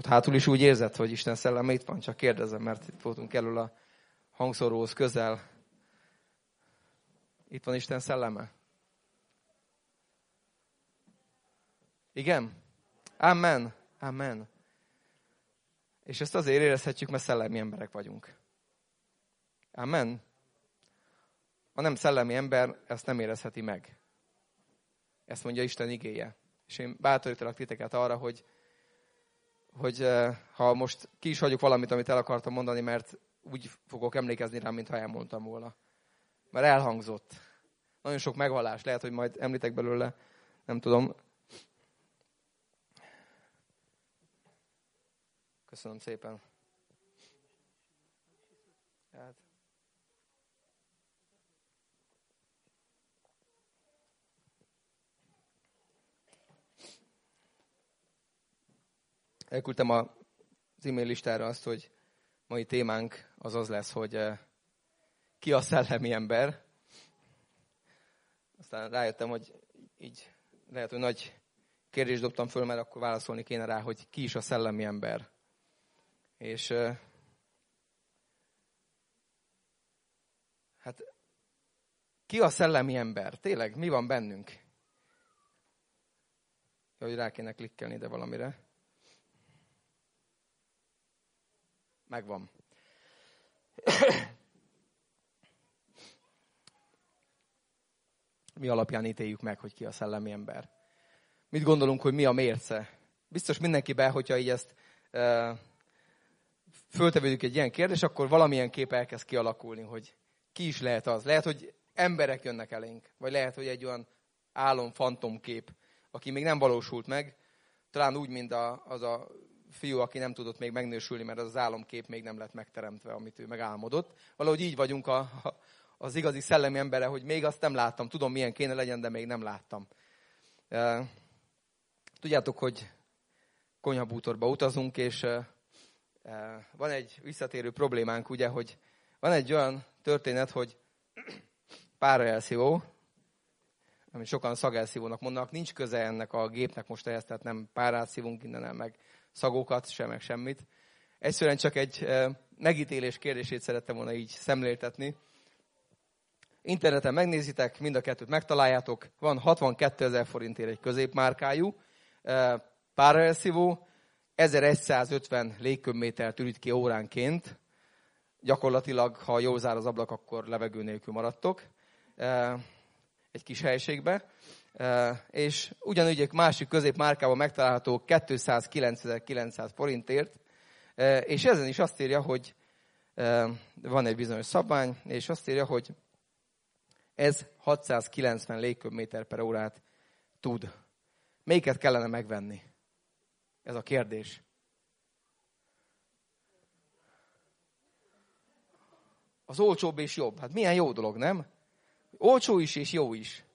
Ott hátul is úgy érzed, hogy Isten szelleme itt van? Csak kérdezem, mert itt voltunk elől a hangszoróhoz közel. Itt van Isten szelleme? Igen? Amen. Amen. És ezt azért érezhetjük, mert szellemi emberek vagyunk. Amen. A nem szellemi ember ezt nem érezheti meg. Ezt mondja Isten igéje. És én bátorítalak titeket arra, hogy ha most ki is hagyok valamit, amit el akartam mondani, mert úgy fogok emlékezni rá, mintha elmondtam volna. Mert elhangzott. Nagyon sok megvallás. Lehet, hogy majd említek belőle. Nem tudom. Köszönöm szépen. Hát. Elküldtem az e-mail listára azt, hogy mai témánk az lesz, hogy ki a szellemi ember. Aztán rájöttem, hogy így lehet, hogy nagy kérdést dobtam föl, mert akkor válaszolni kéne rá, hogy ki is a szellemi ember. És hát ki a szellemi ember? Tényleg, mi van bennünk? Jó, hogy rá kéne klikkelni ide valamire. Megvan. Mi alapján ítéljük meg, hogy ki a szellemi ember? Mit gondolunk, hogy mi a mérce? Biztos mindenkiben, hogyha így ezt föltevődik egy ilyen kérdés, akkor valamilyen kép elkezd kialakulni, hogy ki is lehet az. Lehet, hogy emberek jönnek elénk, vagy lehet, hogy egy olyan álom, fantomkép, aki még nem valósult meg, talán úgy, mint az a fiú, aki nem tudott még megnősülni, mert az álomkép még nem lett megteremtve, amit ő megálmodott. Valahogy így vagyunk az igazi szellemi embere, hogy még azt nem láttam, tudom, milyen kéne legyen, de még nem láttam. Tudjátok, hogy konyhabútorba utazunk, és van egy visszatérő problémánk, ugye, hogy van egy olyan történet, hogy páraelszívó, amit sokan szagelszívónak mondanak, nincs köze ennek a gépnek most ehhez, tehát nem párát szívunk innen el, meg szagokat, sem meg semmit. Egyszerűen csak egy megítélés kérdését szerettem volna így szemléltetni. Interneten megnézitek, mind a kettőt megtaláljátok. Van 62 000 forintért egy középmárkájú páraelszívó, 1150 légköbmétert ürít ki óránként. Gyakorlatilag, ha jól zár az ablak, akkor levegő nélkül maradtok egy kis helyiségbe. És ugyanúgy egy másik középmárkában megtalálható 209.900 forintért, és ezen is azt írja, hogy van egy bizonyos szabvány, és azt írja, hogy ez 690 légköbméter per órát tud. Melyiket kellene megvenni? Ez a kérdés. Az olcsóbb és jobb. Hát milyen jó dolog, nem? Olcsó is és jó is.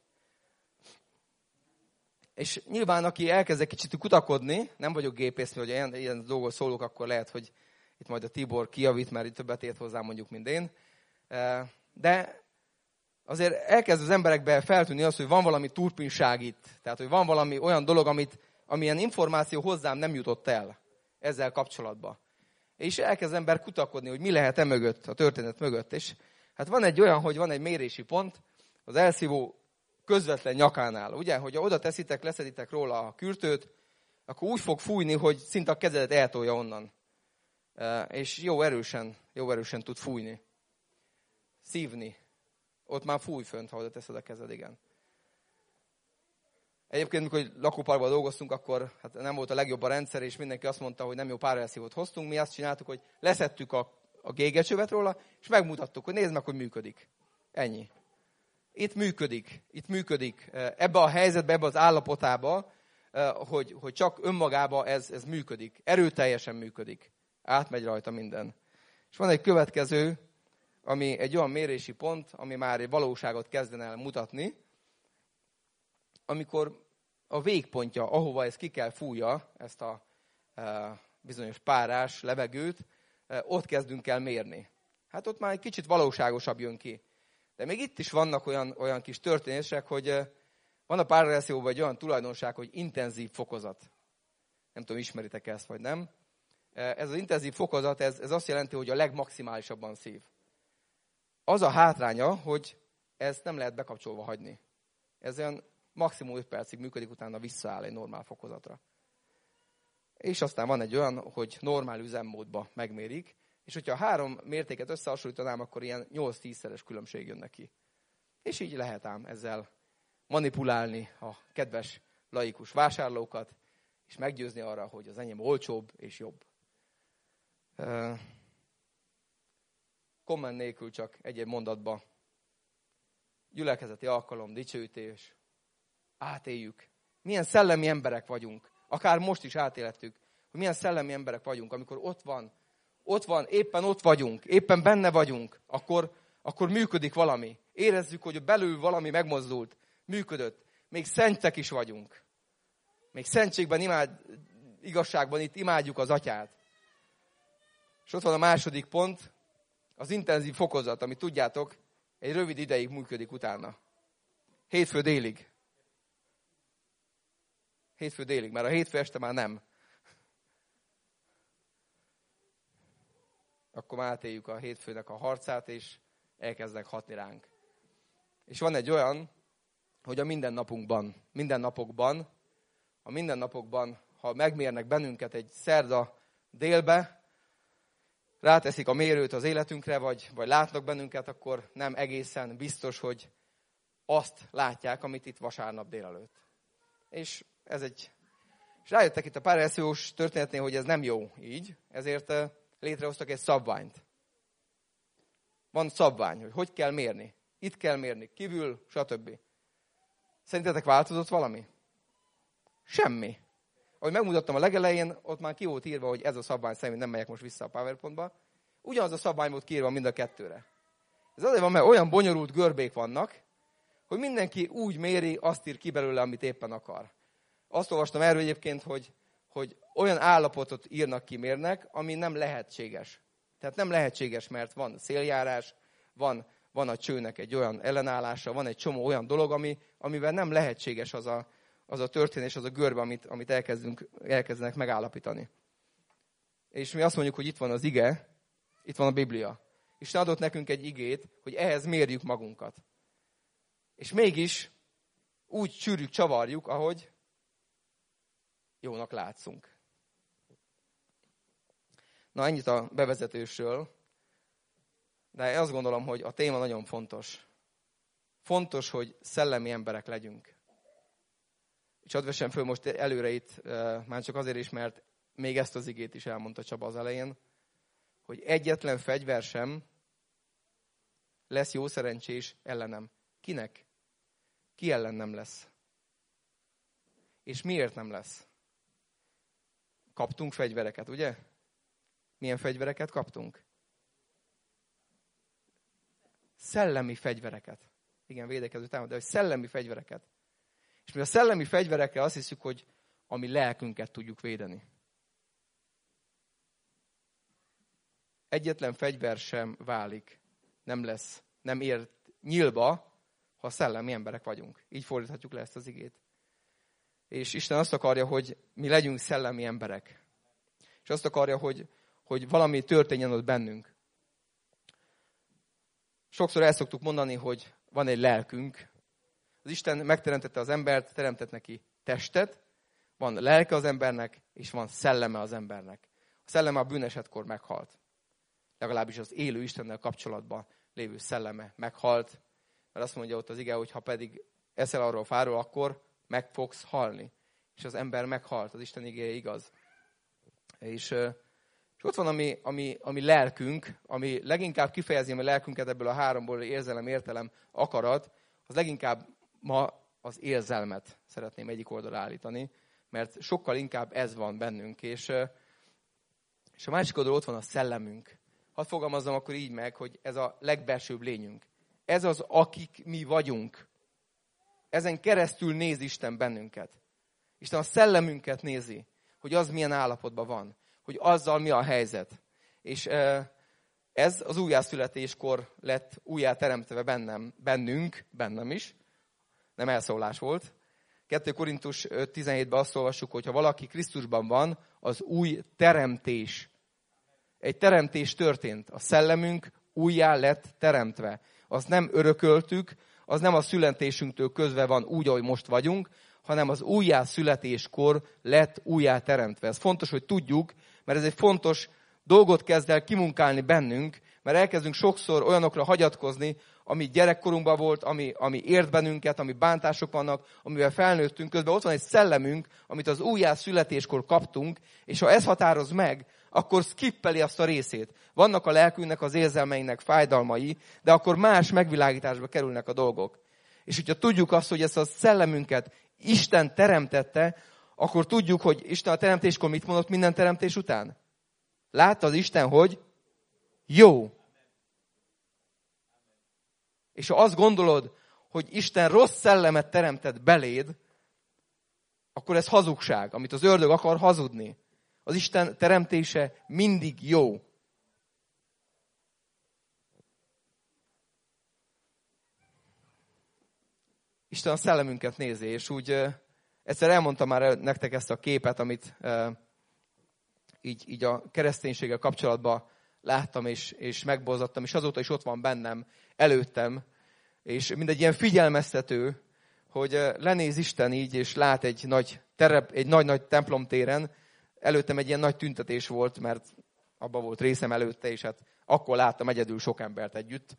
És nyilván, aki elkezd egy kicsit kutakodni, nem vagyok gépész, hogy ilyen dolgot szólok, akkor lehet, hogy itt majd a Tibor kijavít, mert itt többet ért hozzá mondjuk, mint én. De azért elkezd az emberekbe feltűnni az, hogy van valami turpinság itt. Tehát, hogy van valami olyan dolog, amilyen információ hozzám nem jutott el ezzel kapcsolatban. És elkezd az ember kutakodni, hogy mi lehet mögött, a történet mögött. És hát van egy olyan, hogy van egy mérési pont az elszívó közvetlen nyakánál. Ugye, hogyha oda teszitek, leszeditek róla a kürtőt, akkor úgy fog fújni, hogy szinte a kezedet eltolja onnan. És jó erősen tud fújni. Szívni. Ott már fúj fönt, ha oda teszed a kezed, igen. Egyébként, amikor lakóparkban dolgoztunk, akkor hát nem volt a legjobb a rendszer, és mindenki azt mondta, hogy nem jó páraelszívót hoztunk. Mi azt csináltuk, hogy leszettük a gégecsövet róla, és megmutattuk, hogy nézd meg, hogy működik. Ennyi. Itt működik. Ebbe a helyzetbe, ebbe az állapotába, hogy csak önmagába ez működik. Erőteljesen működik. Átmegy rajta minden. És van egy következő, ami egy olyan mérési pont, ami már egy valóságot kezdene el mutatni, amikor a végpontja, ahova ez ki kell fújja, ezt a bizonyos párás levegőt, ott kezdünk el mérni. Hát ott már egy kicsit valóságosabb jön ki. De még itt is vannak olyan kis történések, hogy van a páraelszívóban egy olyan tulajdonság, hogy intenzív fokozat. Nem tudom, ismeritek ezt vagy nem. Ez az intenzív fokozat, ez azt jelenti, hogy a legmaximálisabban szív. Az a hátránya, hogy ezt nem lehet bekapcsolva hagyni. Ez olyan maximum 5 percig működik, utána visszaáll egy normál fokozatra. És aztán van egy olyan, hogy normál üzemmódba megmérik, és hogyha a 3 mértéket összehasonlítanám, akkor ilyen 8-10-szeres különbség jön neki. És így lehet ám ezzel manipulálni a kedves laikus vásárlókat, és meggyőzni arra, hogy az enyém olcsóbb és jobb. Komment nélkül csak egy-egy mondatba. Gyülekezeti alkalom, dicsőítés. Átéljük. Milyen szellemi emberek vagyunk. Akár most is átélettük, hogy milyen szellemi emberek vagyunk, amikor ott van, éppen ott vagyunk, éppen benne vagyunk, akkor működik valami. Érezzük, hogy belül valami megmozdult, működött. Még szentek is vagyunk. Még szentségben, igazságban itt imádjuk az Atyát. És ott van a második pont, az intenzív fokozat, amit tudjátok, egy rövid ideig működik utána. Hétfő délig. Hétfő délig, mert a hétfő este már nem. Akkor már átéljük a hétfőnek a harcát, és elkezdnek hatni ránk. És van egy olyan, hogy a mindennapokban, ha megmérnek bennünket egy szerda délbe, ráteszik a mérőt az életünkre, vagy látnak bennünket, akkor nem egészen biztos, hogy azt látják, amit itt vasárnap délelőtt. És rájöttek itt a párrelszívós történetnél, hogy ez nem jó így, ezért létrehoztak egy szabványt. Van szabvány, hogy kell mérni. Itt kell mérni, kívül, stb. Szerintetek változott valami? Semmi. Ahogy megmutattam a legelején, ott már ki volt írva, hogy ez a szabvány szerint nem megyek most vissza a PowerPointba. Ugyanaz a szabvány volt kiírva mind a kettőre. Ez azért van, mert olyan bonyolult görbék vannak, hogy mindenki úgy méri, azt ír ki belőle, amit éppen akar. Azt olvastam erről egyébként, hogy olyan állapotot írnak ki mérnek, ami nem lehetséges. Tehát nem lehetséges, mert van széljárás, van a csőnek egy olyan ellenállása, van egy csomó olyan dolog, amivel nem lehetséges az a történés, az a görbe, amit elkezdenek megállapítani. És mi azt mondjuk, hogy itt van az ige, itt van a Biblia. Isten adott nekünk egy igét, hogy ehhez mérjük magunkat. És mégis úgy csűrjük, csavarjuk, ahogy jónak látszunk. Na, ennyit a bevezetősről. De azt gondolom, hogy a téma nagyon fontos. Fontos, hogy szellemi emberek legyünk. És hadd vessem föl most előre itt, már csak azért is, mert még ezt az igét is elmondta Csaba az elején, hogy egyetlen fegyver sem lesz jó szerencsés ellenem. Kinek? Ki ellen nem lesz? És miért nem lesz? Kaptunk fegyvereket, ugye? Milyen fegyvereket kaptunk? Szellemi fegyvereket. Igen, védekező támad, de hogy szellemi fegyvereket. És mi a szellemi fegyverekkel azt hiszük, hogy a mi lelkünket tudjuk védeni. Egyetlen fegyver sem válik, nem ér nyílba, ha szellemi emberek vagyunk. Így fordíthatjuk le ezt az igét. És Isten azt akarja, hogy mi legyünk szellemi emberek. És azt akarja, hogy valami történjen ott bennünk. Sokszor el szoktuk mondani, hogy van egy lelkünk. Az Isten megteremtette az embert, teremtett neki testet, van lelke az embernek, és van szelleme az embernek. A szelleme a bűnesetkor meghalt. Legalábbis az élő Istennel kapcsolatban lévő szelleme meghalt. Mert azt mondja ott az ige, hogy ha pedig eszel arról a fáról, akkor meg fogsz halni. És az ember meghalt, az Isten igéje igaz. És ott van ami lelkünk, ami leginkább kifejezi a lelkünket ebből a háromból, érzelem, értelem, akarat, az leginkább ma az érzelmet szeretném egyik oldalra állítani, mert sokkal inkább ez van bennünk. És a másik oldalon ott van a szellemünk. Hadd fogalmazzam akkor így meg, hogy ez a legbelsőbb lényünk. Ez az, akik mi vagyunk. Ezen keresztül néz Isten bennünket. Isten a szellemünket nézi, hogy az milyen állapotban van, hogy azzal mi a helyzet. És ez az újjászületéskor lett újjáteremtve bennem is, nem elszólás volt. 2 Korintus 5:17-ben azt olvassuk, hogy ha valaki Krisztusban van, az új teremtés. egy teremtés történt. A szellemünk újjá lett teremtve. Azt nem örököltük, az nem a születésünktől közve van úgy, ahogy most vagyunk, hanem az újjászületéskor lett újjá teremtve. Ez fontos, hogy tudjuk, mert ez egy fontos dolgot kezd el kimunkálni bennünk, mert elkezdünk sokszor olyanokra hagyatkozni, ami gyerekkorunkban volt, ami ért bennünket, ami bántások vannak, amivel felnőttünk, közben ott van egy szellemünk, amit az újjászületéskor kaptunk, és ha ez határoz meg, akkor skippeli azt a részét. Vannak a lelkünknek, az érzelmeinek fájdalmai, de akkor más megvilágításba kerülnek a dolgok. És hogyha tudjuk azt, hogy ezt a szellemünket Isten teremtette, akkor tudjuk, hogy Isten a teremtéskor mit mondott minden teremtés után? Látta az Isten, hogy jó. És ha azt gondolod, hogy Isten rossz szellemet teremtett beléd, akkor ez hazugság, amit az ördög akar hazudni. Az Isten teremtése mindig jó. Isten a szellemünket nézi, és úgy egyszer elmondtam már nektek ezt a képet, amit így a kereszténységgel kapcsolatban láttam, és megborzadtam, és azóta is ott van bennem, előttem, és mindegy ilyen figyelmeztető, hogy lenéz Isten így, és lát egy nagy templomtéren, előttem egy ilyen nagy tüntetés volt, mert abban volt részem előtte, és hát akkor láttam egyedül sok embert együtt.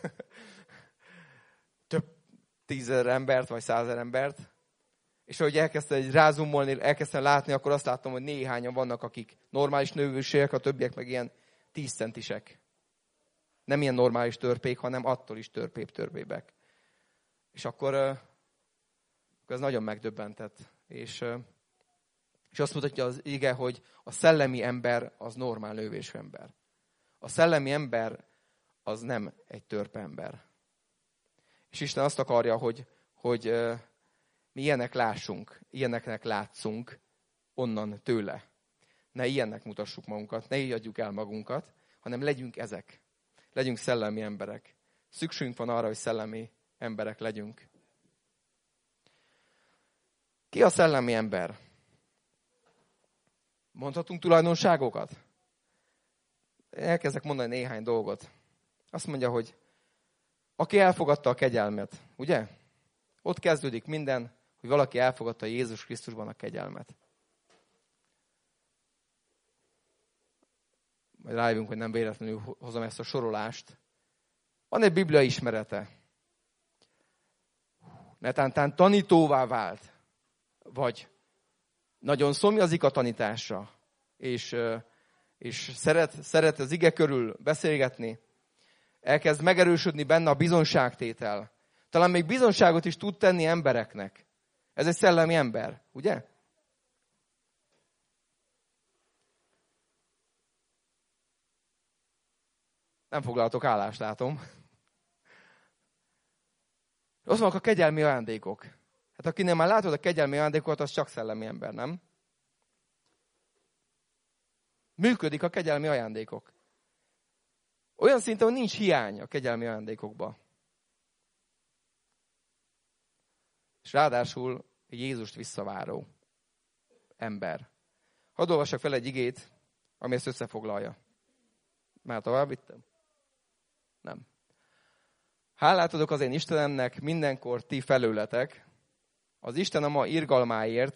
Több 10 000 embert, vagy 100 000 embert. És ahogy elkezdtem rázumolni, elkezdtem látni, akkor azt láttam, hogy néhányan vannak, akik normális növőségek, a többiek meg ilyen 10 centisek. Nem ilyen normális törpék, hanem attól is törpébek. És akkor ez nagyon megdöbbentett. És azt mutatja az ige, hogy a szellemi ember az normál növésű ember. A szellemi ember az nem egy törpe ember. És Isten azt akarja, hogy mi ilyenek lássunk, ilyeneknek látszunk onnan tőle. Ne ilyennek mutassuk magunkat, ne így adjuk el magunkat, hanem legyünk ezek. Legyünk szellemi emberek. Szükségünk van arra, hogy szellemi emberek legyünk. Ki a szellemi ember? Mondhatunk tulajdonságokat? Elkezdek mondani néhány dolgot. Azt mondja, hogy aki elfogadta a kegyelmet, ugye? Ott kezdődik minden, hogy valaki elfogadta Jézus Krisztusban a kegyelmet. Majd rájövünk, hogy nem véletlenül hozom ezt a sorolást. Van egy Biblia ismerete. Netántán tanítóvá vált, vagy nagyon szomjazik a tanításra, és szeret az ige körül beszélgetni, elkezd megerősödni benne a bizonságtétel. Talán még bizonságot is tud tenni embereknek. Ez egy szellemi ember, ugye? Nem foglaltok állást, látom. Ott vannak a kegyelmi ajándékok. Hát akinél már látod a kegyelmi ajándékokat, az csak szellemi ember, nem? Működik a kegyelmi ajándékok. Olyan szinten, hogy nincs hiány a kegyelmi ajándékokban. És ráadásul Jézust visszaváró ember. Hadd olvassak fel egy igét, ami ezt összefoglalja. Már tovább vittem? Nem. Hálát adok az én Istenemnek mindenkor ti felőletek, az Isten a ma irgalmáért,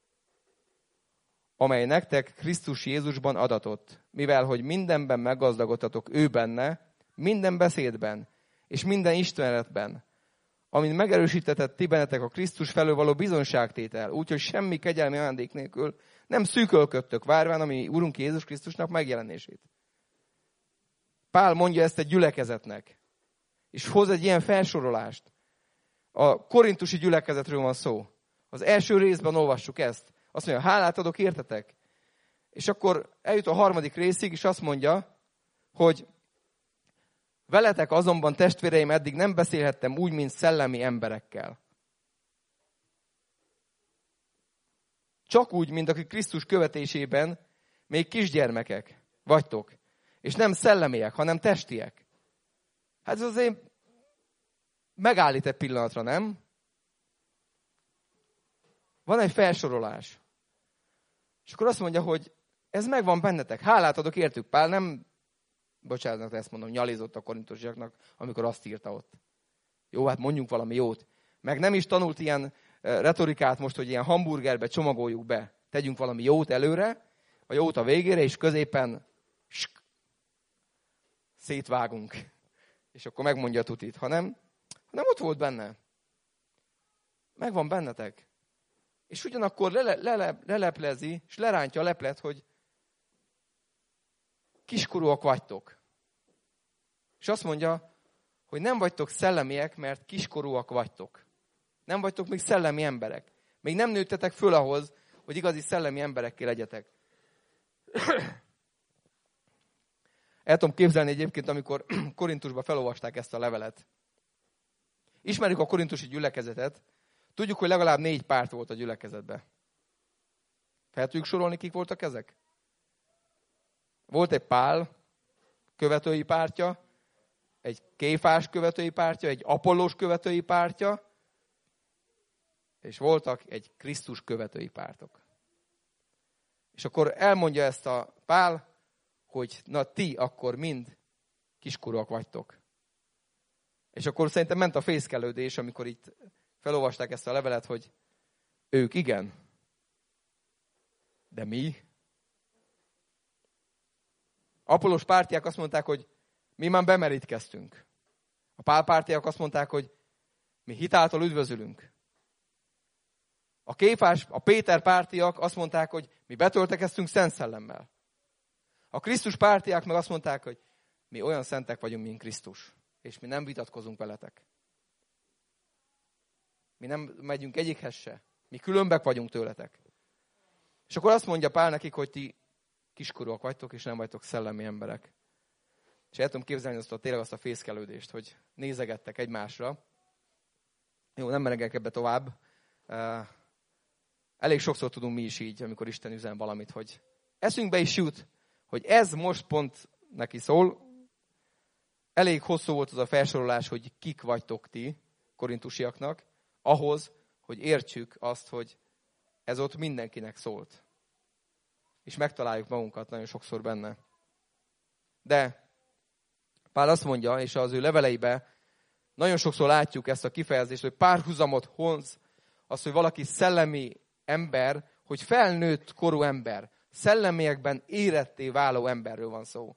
amely nektek Krisztus Jézusban adatott, mivel hogy mindenben meggazdagodtatok ő benne, minden beszédben és minden ismeretben, amin megerősítetett ti bennetek a Krisztus felől való bizonságtétel, úgyhogy semmi kegyelmi ajándék nélkül nem szűkölködtök, várván a mi Urunk Jézus Krisztusnak megjelenését. Pál mondja ezt egy gyülekezetnek, és hoz egy ilyen felsorolást. A korintusi gyülekezetről van szó. Az első részben olvassuk ezt. Azt mondja, hálát adok értetek. És akkor eljut a harmadik részig, és azt mondja, hogy veletek azonban, testvéreim, eddig nem beszélhettem úgy, mint szellemi emberekkel. Csak úgy, mint akik Krisztus követésében még kisgyermekek vagytok. És nem szellemiek, hanem testiek. Hát ez azért megállít egy pillanatra, nem? Van egy felsorolás. És akkor azt mondja, hogy Ez megvan bennetek. Hálát adok értük. Pál nem, bocsánat, ezt mondom, nyalizott a korintusiaknak, amikor azt írta ott. Jó, hát mondjunk valami jót. Meg nem is tanult ilyen retorikát most, hogy ilyen hamburgerbe csomagoljuk be. Tegyünk valami jót előre, a jót a végére, és középen szétvágunk. És akkor megmondja a tutit. Hanem ott volt benne. Megvan bennetek. És ugyanakkor leleplezi, és lerántja a leplet, hogy kiskorúak vagytok. És azt mondja, hogy nem vagytok szellemiek, mert kiskorúak vagytok. Nem vagytok még szellemi emberek. Még nem nőttetek föl ahhoz, hogy igazi szellemi emberekké legyetek. El tudom képzelni egyébként, amikor Korintusba felolvasták ezt a levelet. Ismerjük a korintusi gyülekezetet. Tudjuk, hogy legalább 4 párt volt a gyülekezetben. Fel tudjuk sorolni, kik voltak ezek? Volt egy Pál követői pártja, egy Kéfás követői pártja, egy Apollós követői pártja, és voltak egy Krisztus követői pártok. És akkor elmondja ezt a Pál, hogy na ti akkor mind kiskorúak vagytok. És akkor szerintem ment a fészkelődés, amikor itt felolvasták ezt a levelet, hogy ők igen, de mi? Apollos pártiák azt mondták, hogy mi már bemerítkeztünk. A Pál pártiák azt mondták, hogy mi hitáltal üdvözülünk. A Kéfás, a Péter pártiak azt mondták, hogy mi betöltekeztünk Szent Szellemmel. A Krisztus pártiák meg azt mondták, hogy mi olyan szentek vagyunk, mint Krisztus, és mi nem vitatkozunk veletek. Mi nem megyünk egyikhez se. Mi különbek vagyunk tőletek. És akkor azt mondja Pál nekik, hogy ti kiskorúak vagytok, és nem vagytok szellemi emberek. És el tudom képzelni tényleg azt a fészkelődést, hogy nézegettek egymásra. Jó, nem menegek ebbe tovább. Elég sokszor tudunk mi is így, amikor Isten üzen valamit, hogy eszünkbe is jut, hogy ez most pont neki szól. Elég hosszú volt az a felsorolás, hogy kik vagytok ti, korintusiaknak, ahhoz, hogy értsük azt, hogy ez ott mindenkinek szólt. És megtaláljuk magunkat nagyon sokszor benne. De Pál azt mondja, és az ő leveleiben nagyon sokszor látjuk ezt a kifejezést, hogy párhuzamot hoz, az, hogy valaki szellemi ember, hogy felnőtt korú ember, szellemiekben éretté váló emberről van szó.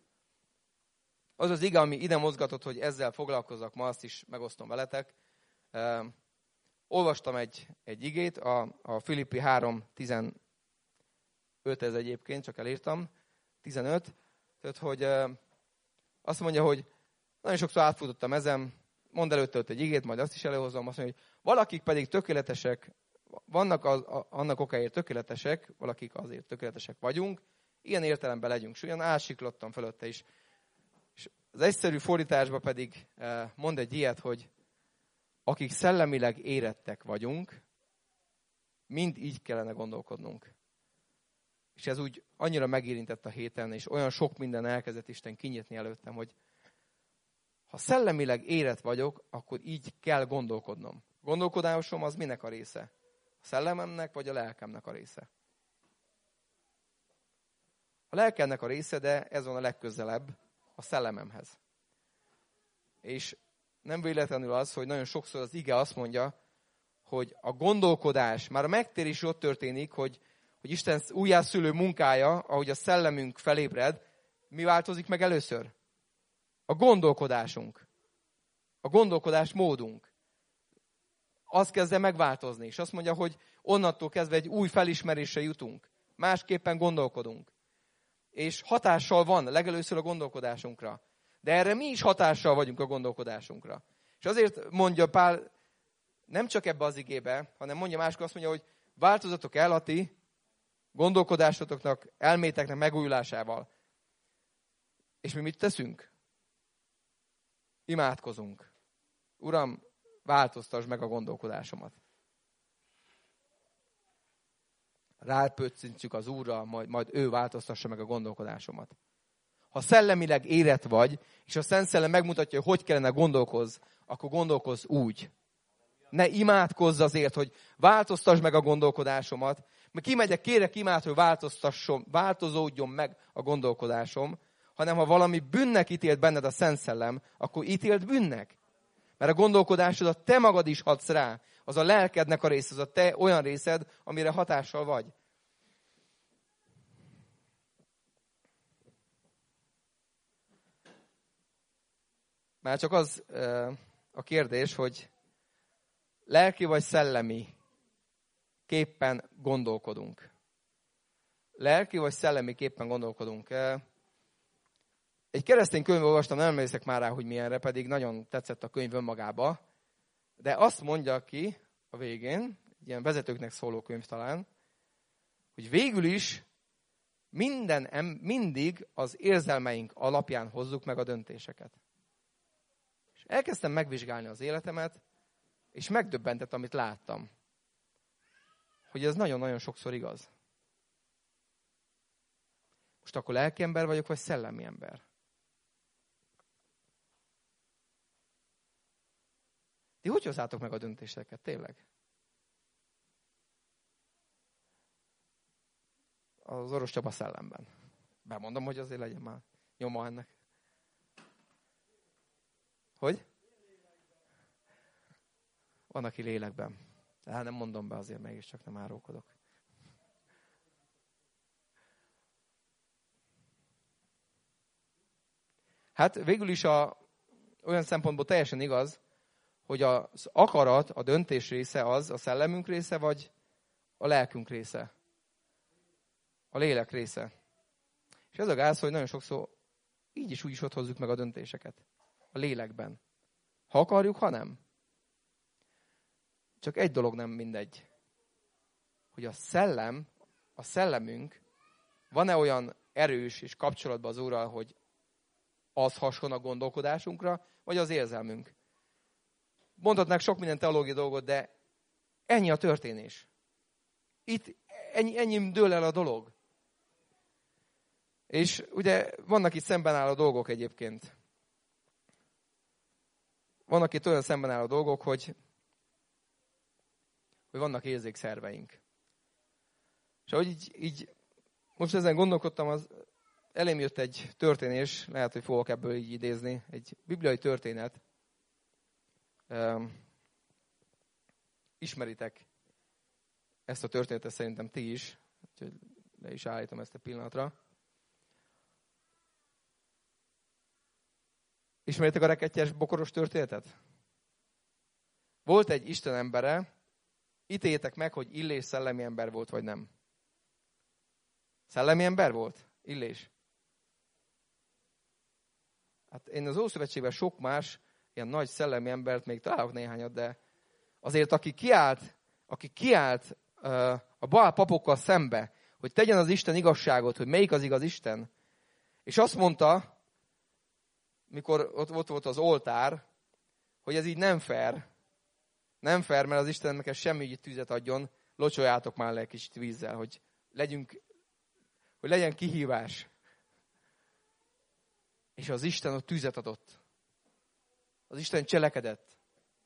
Az az ige, ami ide mozgatott, hogy ezzel foglalkozzak ma, azt is megosztom veletek. Olvastam egy igét, a Filippi 3:15, ez egyébként, csak elírtam, 15, tehát, hogy azt mondja, hogy nagyon sokszor átfutottam ezen, mondd előtte egy igét, majd azt is előhozom, azt mondja, hogy valakik pedig tökéletesek, vannak annak okáért tökéletesek, valakik azért tökéletesek vagyunk, ilyen értelemben legyünk. És olyan átsiklottam fölötte is. És az egyszerű fordításban pedig mond egy ilyet, hogy akik szellemileg érettek vagyunk, mind így kellene gondolkodnunk. És ez úgy annyira megérintett a héten, és olyan sok minden elkezdett Isten kinyitni előttem, hogy ha szellemileg érett vagyok, akkor így kell gondolkodnom. Gondolkodásom az minek a része? A szellememnek, vagy a lelkemnek a része? A lelkemnek a része, de ez van a legközelebb a szellememhez. És nem véletlenül az, hogy nagyon sokszor az ige azt mondja, hogy a gondolkodás, már a megtérés ott történik, hogy Isten újjászülő munkája, ahogy a szellemünk felébred, mi változik meg először? A gondolkodásunk. A gondolkodás módunk. Az kezd megváltozni, és azt mondja, hogy onnantól kezdve egy új felismerésre jutunk. Másképpen gondolkodunk. És hatással van legelőször a gondolkodásunkra. De erre mi is hatással vagyunk a gondolkodásunkra. És azért mondja Pál, nem csak ebbe az igébe, hanem mondja máskor, azt mondja, hogy változatok el a ti gondolkodásotoknak, elméteknek megújulásával. És mi mit teszünk? Imádkozunk. Uram, változtasd meg a gondolkodásomat. Rápöccintjük az Úrra, majd ő változtassa meg a gondolkodásomat. Ha szellemileg érett vagy, és a Szent Szellem megmutatja, hogy kellene gondolkozz, akkor gondolkozz úgy. Ne imádkozz azért, hogy változtass meg a gondolkodásomat. Mert kimegyek, kérek imát, hogy változódjon meg a gondolkodásom, hanem ha valami bűnnek ítélt benned a Szent Szellem, akkor ítélt bűnnek. Mert a gondolkodásodat te magad is hadsz rá. Az a lelkednek a része, az a te olyan részed, amire hatással vagy. Már csak az a kérdés, hogy lelki vagy szellemi képpen gondolkodunk. Lelki vagy szellemi képpen gondolkodunk. Egy keresztény könyvben olvastam, nem emlékszek már rá, hogy milyenre, pedig nagyon tetszett a könyv önmagába, de azt mondja ki a végén, ilyen vezetőknek szóló könyv talán, hogy végül is mindig az érzelmeink alapján hozzuk meg a döntéseket. És elkezdtem megvizsgálni az életemet, és megdöbbentett, amit láttam. Hogy ez nagyon-nagyon sokszor igaz. Most akkor lelki ember vagyok, vagy szellemi ember? Ti hogy hozzátok meg a döntéseket, tényleg? Az Orosz Csaba szellemben. Bemondom, hogy azért legyen már nyoma ennek. Hogy? Van, aki lélekben. De nem mondom be azért, mégiscsak nem árulkodok. Hát végül is olyan szempontból teljesen igaz, hogy az akarat, a döntés része az a szellemünk része, vagy a lelkünk része. A lélek része. És ez a gáz, hogy nagyon sokszor így is úgy is ott hozzuk meg a döntéseket. A lélekben. Ha akarjuk, ha nem. Csak egy dolog nem mindegy. Hogy a szellemünk van-e olyan erős és kapcsolatban az Úrral, hogy az hasson a gondolkodásunkra, vagy az érzelmünk. Mondhatnák sok minden teológiai dolgot, de ennyi a történés. Itt ennyi dől el a dolog. És ugye vannak itt szemben álló dolgok egyébként. Vannak itt olyan szemben álló dolgok, hogy vannak érzékszerveink. És ahogy így most ezen gondolkodtam, elém jött egy történés, lehet, hogy fogok ebből így idézni, egy bibliai történet. Ismeritek ezt a történetet, szerintem ti is, úgyhogy le is állítom ezt a pillanatra. Ismeritek a rekettyes bokoros történetet? Volt egy Isten embere, ítéljétek meg, hogy Illés szellemi ember volt, vagy nem. Szellemi ember volt? Illés? Hát én az Ószövetségben sok más ilyen nagy szellemi embert még találok néhányat, de azért aki kiállt a Baál papokkal szembe, hogy tegyen az Isten igazságot, hogy melyik az igaz Isten, és azt mondta, mikor ott volt az oltár, hogy ez így nem fair. Nem fair, mert az Isten neked semmi tüzet adjon, locsoljátok már le egy kicsit vízzel, hogy legyen kihívás. És az Isten ott tüzet adott. Az Isten cselekedett.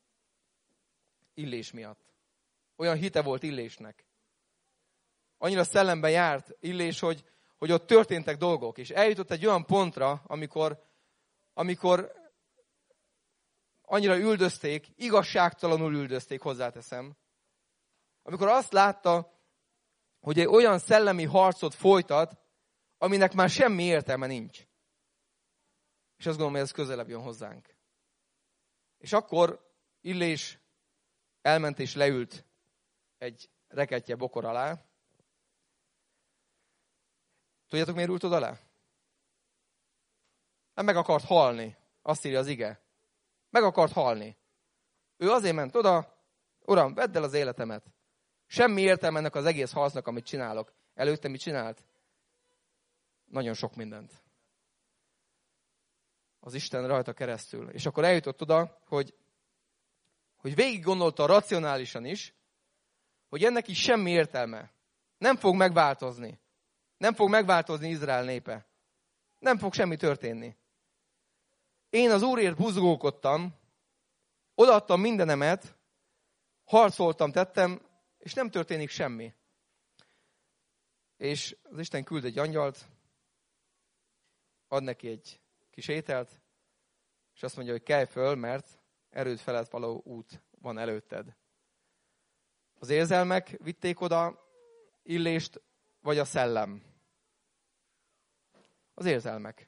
Illés miatt. Olyan hite volt Illésnek. Annyira szellemben járt Illés, hogy ott történtek dolgok. És eljutott egy olyan pontra, amikor annyira üldözték, igazságtalanul üldözték, hozzáteszem. Amikor azt látta, hogy egy olyan szellemi harcot folytat, aminek már semmi értelme nincs. És azt gondolom, hogy ez közelebb jön hozzánk. És akkor Illés elment és leült egy rekettye bokor alá. Tudjátok, miért ült oda le? Nem meg akart halni. Azt írja az ige. Meg akart halni. Ő azért ment oda, Uram, vedd el az életemet. Semmi értelme ennek az egész harcnak, amit csinálok. Előtte mit csinált? Nagyon sok mindent. Az Isten rajta keresztül. És akkor eljutott oda, hogy végig gondolta racionálisan is, hogy ennek is semmi értelme. Nem fog megváltozni. Nem fog megváltozni Izrael népe. Nem fog semmi történni. Én az Úrért buzgókodtam, odaadtam mindenemet, Harcoltam, tettem, és nem történik semmi. És az Isten küld egy angyalt, ad neki egy kis ételt, és azt mondja, hogy kelj föl, mert erőd felett való út van előtted. Az érzelmek vitték oda Illést, vagy a szellem? Az érzelmek.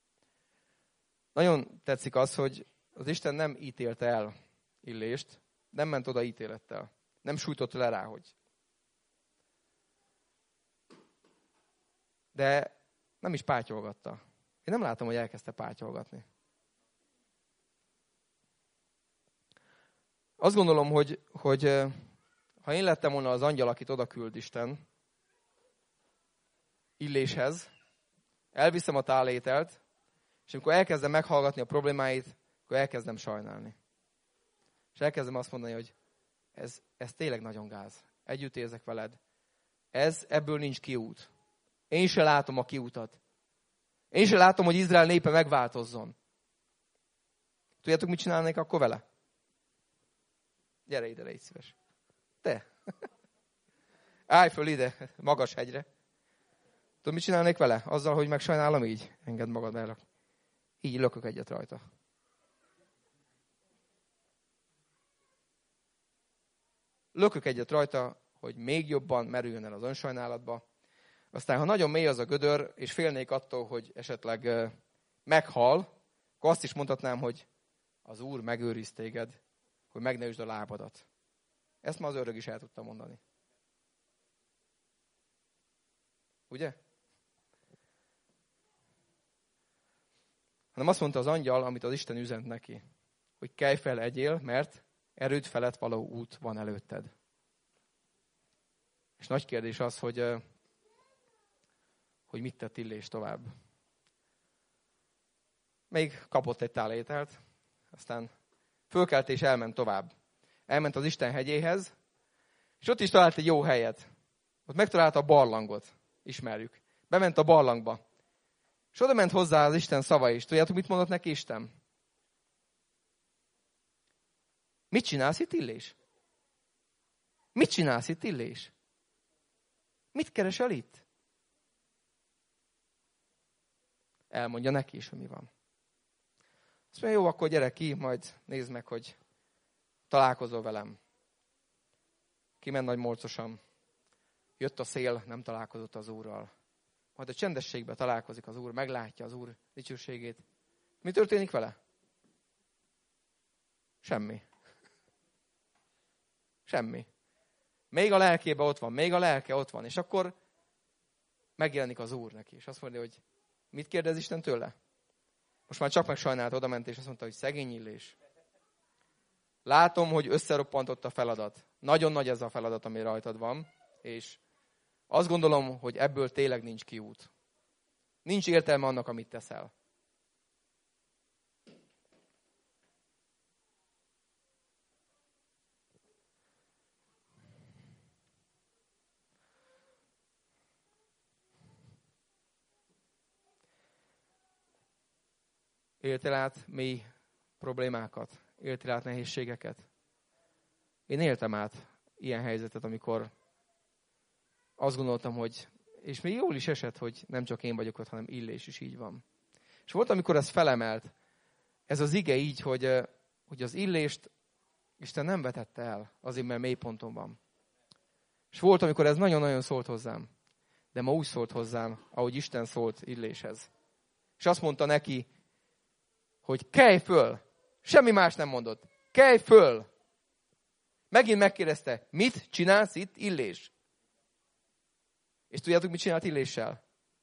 Nagyon tetszik az, hogy az Isten nem ítélte el Illést, nem ment oda ítélettel. Nem sújtotta le rá, hogy. De nem is pátyolgatta. Én nem látom, hogy elkezdte pátyolgatni. Azt gondolom, hogy ha én lettem volna az angyal, akit oda küld Isten Illéshez, elviszem a tálételt, és amikor elkezdem meghallgatni a problémáit, akkor elkezdem sajnálni. És elkezdem azt mondani, hogy ez tényleg nagyon gáz. Együtt érzek veled. Ebből nincs kiút. Én se látom a kiutat. Én se látom, hogy Izrael népe megváltozzon. Tudjátok, mit csinálnék akkor vele? Gyere ide, légy szíves. Te. Állj föl ide, magas hegyre. Tudod, mit csinálnék vele? Azzal, hogy megsajnálom így? Engedd magad el. Így lökök egyet rajta. Lökök egyet rajta, hogy még jobban merüljön el az önsajnálatba. Aztán, ha nagyon mély az a gödör, és félnék attól, hogy esetleg meghal, akkor azt is mondhatnám, hogy az Úr megőriz téged, hogy meg ne üsd a lábadat. Ezt már az ördög is el tudta mondani. Ugye? Hanem azt mondta az angyal, amit az Isten üzent neki, hogy kelj fel, egyél, mert erőd felett való út van előtted. És nagy kérdés az, hogy mit tett Illés tovább. Még kapott egy tál ételt, aztán fölkelt és elment tovább. Elment az Isten hegyéhez, és ott is talált egy jó helyet. Ott megtalálta a barlangot, ismerjük. Bement a barlangba. És oda ment hozzá az Isten szava is. Tudjátok, mit mondott neki Isten? Mit csinálsz itt, Illés? Mit csinálsz itt, Illés? Mit keresel itt? Elmondja neki is, hogy mi van. Azt mondja, jó, akkor gyere ki, majd nézd meg, hogy találkozol velem. Kiment nagy morcosan. Jött a szél, nem találkozott az Úrral. Majd a csendességben találkozik az Úr, meglátja az Úr dicsőségét. Mi történik vele? Semmi. Semmi. Még a lelkébe ott van, még a lelke ott van. És akkor megjelenik az Úr neki. És azt mondja, hogy mit kérdez Isten tőle? Most már csak megsajnált, oda ment, és azt mondta, hogy szegény Illés. Látom, hogy összeroppantott a feladat. Nagyon nagy ez a feladat, ami rajtad van. És azt gondolom, hogy ebből tényleg nincs kiút. Nincs értelme annak, amit teszel. Éltél át mély problémákat? Éltél át nehézségeket? Én éltem át ilyen helyzetet, amikor azt gondoltam, hogy, és még jól is esett, hogy nem csak én vagyok ott, hanem Illés is így van. És volt, amikor ez felemelt, ez az ige így, hogy az Illést Isten nem vetette el, azért, mert mélyponton van. És volt, amikor ez nagyon-nagyon szólt hozzám. De ma úgy szólt hozzám, ahogy Isten szólt Illéshez. És azt mondta neki, hogy kelj föl. Semmi más nem mondott. Kelj föl. Megint megkérdezte, mit csinálsz itt, Illés? És tudjátok, mit csinált Illéssel?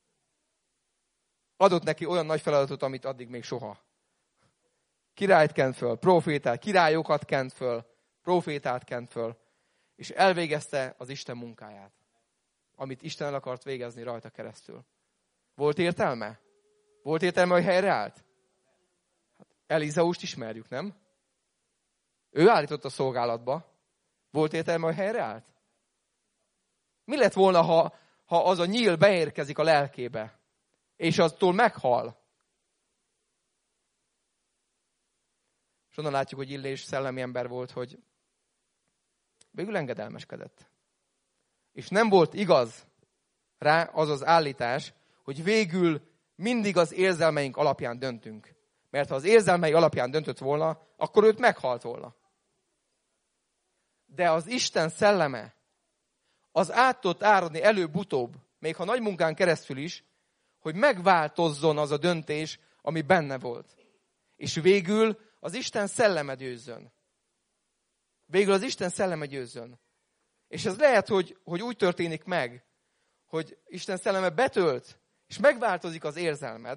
Adott neki olyan nagy feladatot, amit addig még soha. Királyt kent föl, profétát, királyokat kent föl, profétát kent föl, és elvégezte az Isten munkáját, amit Isten el akart végezni rajta keresztül. Volt értelme? Volt értelme, hogy helyreállt? Elizeust ismerjük, nem? Ő állított a szolgálatba. Volt értelme, hogy helyreállt? Mi lett volna, ha az a nyíl beérkezik a lelkébe, és aztól meghal? És onnan látjuk, hogy Illés szellemi ember volt, hogy Végül engedelmeskedett. És nem volt igaz rá az az állítás, hogy végül mindig az érzelmeink alapján döntünk. Mert ha az érzelmei alapján döntött volna, akkor őt meghalt volna. De az Isten szelleme, az át tudott áradni előbb-utóbb, még ha nagy munkán keresztül is, hogy megváltozzon az a döntés, ami benne volt. És végül az Isten szelleme győzzön. Végül az Isten szelleme győzzön. És ez lehet, hogy úgy történik meg, hogy Isten szelleme betölt, és megváltozik az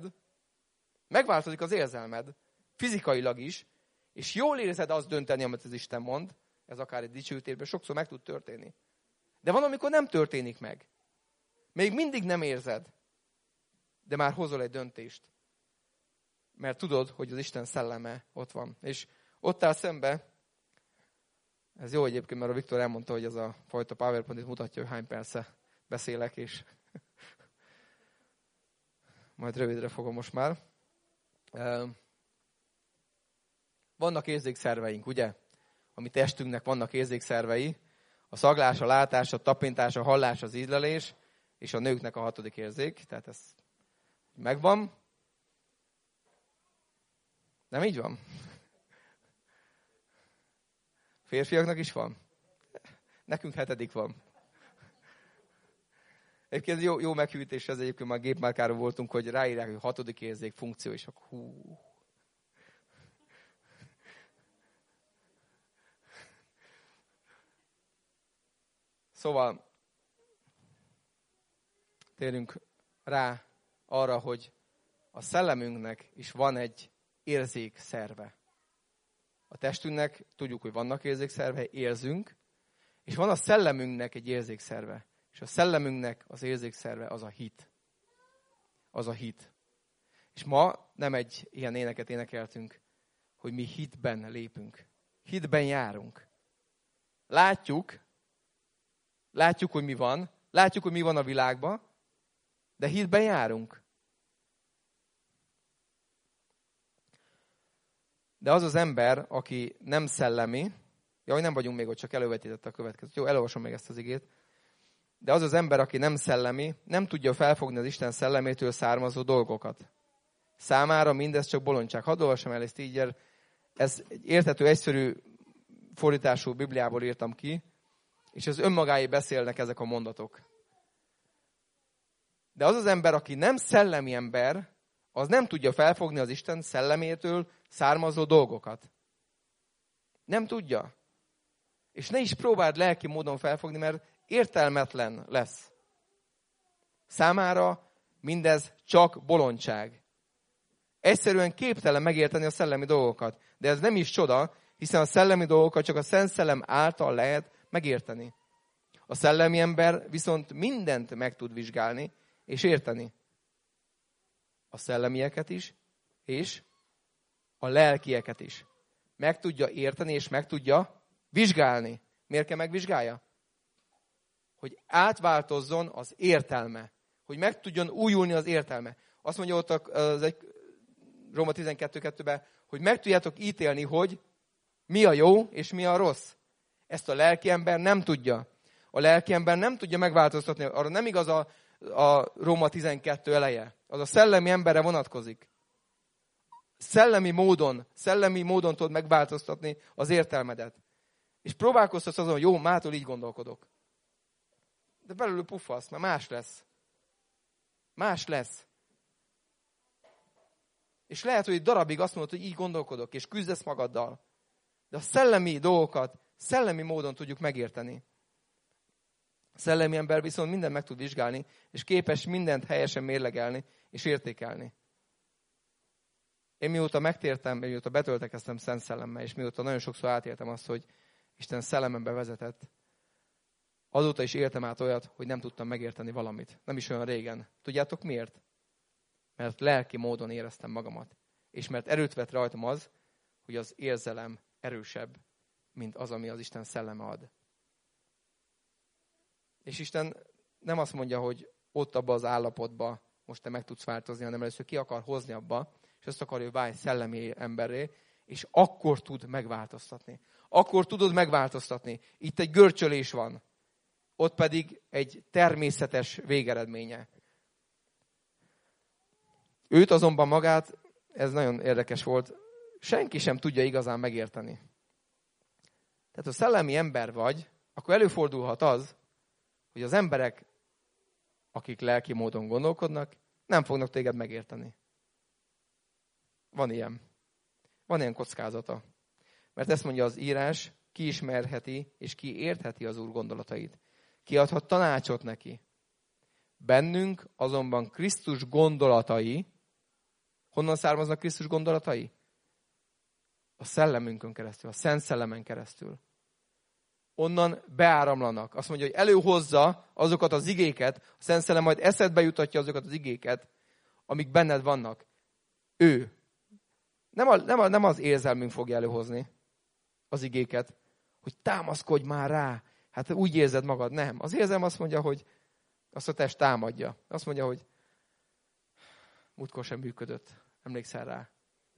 érzelmed, fizikailag is, és jól érzed azt dönteni, amit az Isten mond, ez akár egy dicsőítésben sokszor meg tud történni. De van, amikor nem történik meg. Még mindig nem érzed, de már hozol egy döntést. Mert tudod, hogy az Isten szelleme ott van. És ott áll szembe, ez jó egyébként, mert a Viktor elmondta, hogy ez a fajta PowerPoint itt mutatja, hogy hány perce beszélek, és majd rövidre fogom most már. Vannak érzékszerveink, ugye? A mi testünknek vannak érzékszervei. A szaglás, a látás, a tapintás, a hallás, az ízlelés, és a nőknek a 6. érzék. Tehát ez megvan. Nem így van? Férfiaknak is van? Nekünk 7. van. Egyébként jó meghűtés, ez egyébként már gépmárkáról voltunk, hogy ráírják, hogy 6. érzék funkció, és akkor hú. Szóval térjünk rá arra, hogy a szellemünknek is van egy érzékszerve. A testünknek tudjuk, hogy vannak érzékszerve, érzünk, és van a szellemünknek egy érzékszerve. És a szellemünknek az érzékszerve az a hit. Az a hit. És ma nem egy ilyen éneket énekeltünk, hogy mi hitben lépünk. Hitben járunk. Látjuk, hogy mi van. Látjuk, hogy mi van a világban, de hitben járunk. De az az ember, aki nem szellemi, jaj, nem vagyunk még ott, csak elővetítette a következőt. Jó, elolvasom még ezt az igét. De az az ember, aki nem szellemi, nem tudja felfogni az Isten szellemétől származó dolgokat. Számára mindez csak bolondság. Hadd olvassam el ezt így, ez egy érthető, egyszerű fordítású Bibliából írtam ki, és ez önmagáé beszélnek ezek a mondatok. De az az ember, aki nem szellemi ember, az nem tudja felfogni az Isten szellemétől származó dolgokat. Nem tudja. És ne is próbáld lelki módon felfogni, mert értelmetlen lesz. Számára mindez csak bolondság. Egyszerűen képtelen megérteni a szellemi dolgokat. De ez nem is csoda, hiszen a szellemi dolgokat csak a Szent Szellem által lehet megérteni. A szellemi ember viszont mindent meg tud vizsgálni és érteni. A szellemieket is, és a lelkieket is. Meg tudja érteni, és meg tudja vizsgálni. Miért kell megvizsgálja? Hogy átváltozzon az értelme. Hogy meg tudjon újulni az értelme. Azt mondja ott az Róma 12.2-ben, hogy meg tudjátok ítélni, hogy mi a jó, és mi a rossz. Ezt a lelki ember nem tudja. A lelki ember nem tudja megváltoztatni. Arra nem igaz a Róma 12 eleje. Az a szellemi emberre vonatkozik. Szellemi módon tudod megváltoztatni az értelmedet. És próbálkoztatsz azon, hogy jó, mától így gondolkodok. De belül puffasz, mert más lesz. Más lesz. És lehet, hogy egy darabig azt mondod, hogy így gondolkodok, és küzdesz magaddal. De a szellemi dolgokat szellemi módon tudjuk megérteni. A szellemi ember viszont mindent meg tud vizsgálni, és képes mindent helyesen mérlegelni, és értékelni. Én mióta megtértem, mióta betöltekeztem Szent Szellemmel, és mióta nagyon sokszor átéltem azt, hogy Isten szellemembe vezetett, azóta is éltem át olyat, hogy nem tudtam megérteni valamit. Nem is olyan régen. Tudjátok miért? Mert lelki módon éreztem magamat. És mert erőt vett rajtam az, hogy az érzelem erősebb, mint az, ami az Isten szelleme ad. És Isten nem azt mondja, hogy ott abba az állapotba most te meg tudsz változni, hanem először ki akar hozni abba, és azt akarja, hogy válj szellemi emberré, és akkor tud megváltoztatni. akkor tudod megváltoztatni. Itt egy görcsölés van. Ott pedig egy természetes végeredménye. Őt azonban magát, ez nagyon érdekes volt, senki sem tudja igazán megérteni. Tehát ha szellemi ember vagy, akkor előfordulhat az, hogy az emberek, akik lelki módon gondolkodnak, nem fognak téged megérteni. Van ilyen. Van ilyen kockázata. Mert ezt mondja az írás, ki ismerheti és ki értheti az Úr gondolatait. Ki adhat tanácsot neki. Bennünk azonban Krisztus gondolatai, honnan származnak Krisztus gondolatai? A szellemünkön keresztül, a Szent Szellemen keresztül. Onnan beáramlanak. Azt mondja, hogy előhozza azokat az igéket, a Szent Szellem majd eszedbe jutatja azokat az igéket, amik benned vannak. Ő. Nem az érzelmünk fogja előhozni az igéket, hogy támaszkodj már rá. Hát úgy érzed magad. Nem. Az érzelem azt mondja, hogy azt a test támadja. Azt mondja, hogy múltkor sem működött. Emlékszel rá?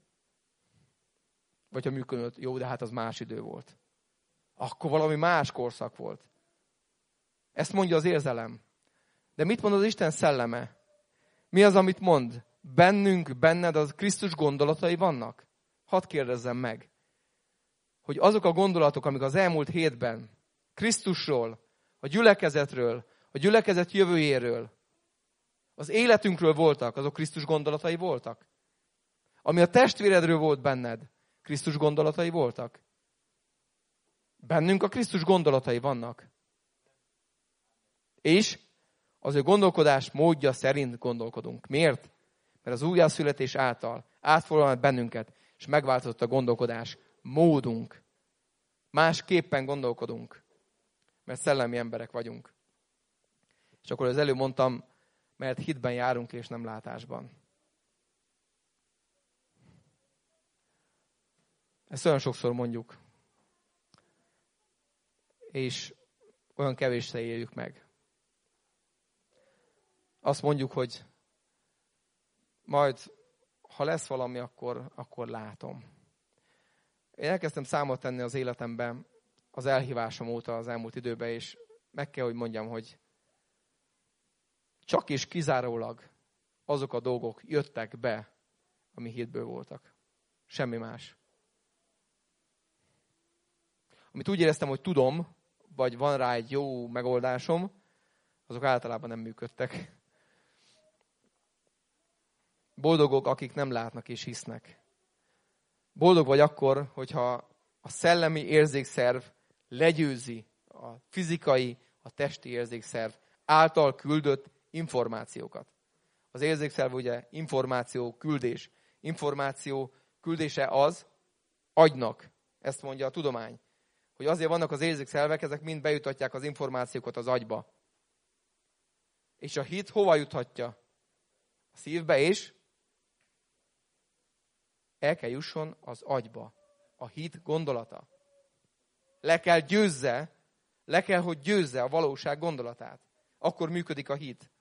Vagy ha működött, jó, de hát az más idő volt. Akkor valami más korszak volt. Ezt mondja az érzelem. De mit mond az Isten szelleme? Mi az, amit mond? Benned az Krisztus gondolatai vannak? Hadd kérdezzem meg, hogy azok a gondolatok, amik az elmúlt hétben Krisztusról, a gyülekezetről, a gyülekezet jövőjéről, az életünkről voltak, azok Krisztus gondolatai voltak? Ami a testvéredről volt benned, Krisztus gondolatai voltak? Bennünk a Krisztus gondolatai vannak. És az ő gondolkodás módja szerint gondolkodunk. Miért? Mert az újjászületés által átformált bennünket, és megváltozott a gondolkodás módunk. Másképpen gondolkodunk, mert szellemi emberek vagyunk. És akkor az előbb mondtam, mert hitben járunk, és nem látásban. Ezt olyan sokszor mondjuk, és olyan kevésszer éljük meg. Azt mondjuk, hogy majd, ha lesz valami, akkor látom. Én elkezdtem számot tenni az életemben az elhívásom óta az elmúlt időben, és meg kell, hogy mondjam, hogy csak és kizárólag azok a dolgok jöttek be, ami hitből voltak. Semmi más. Amit úgy éreztem, hogy tudom, vagy van rá egy jó megoldásom, azok általában nem működtek. Boldogok, akik nem látnak és hisznek. Boldog vagy akkor, hogyha a szellemi érzékszerv legyőzi a fizikai, a testi érzékszerv által küldött információkat. Az érzékszerv ugye információ küldés. Információ küldése az agynak. Ezt mondja a tudomány. Hogy azért vannak az érzékszervek, ezek mind bejutatják az információkat az agyba. És a hit hova juthatja? A szívbe, és el kell jusson az agyba. A hit gondolata. Le kell, hogy győzze a valóság gondolatát. Akkor működik a hit.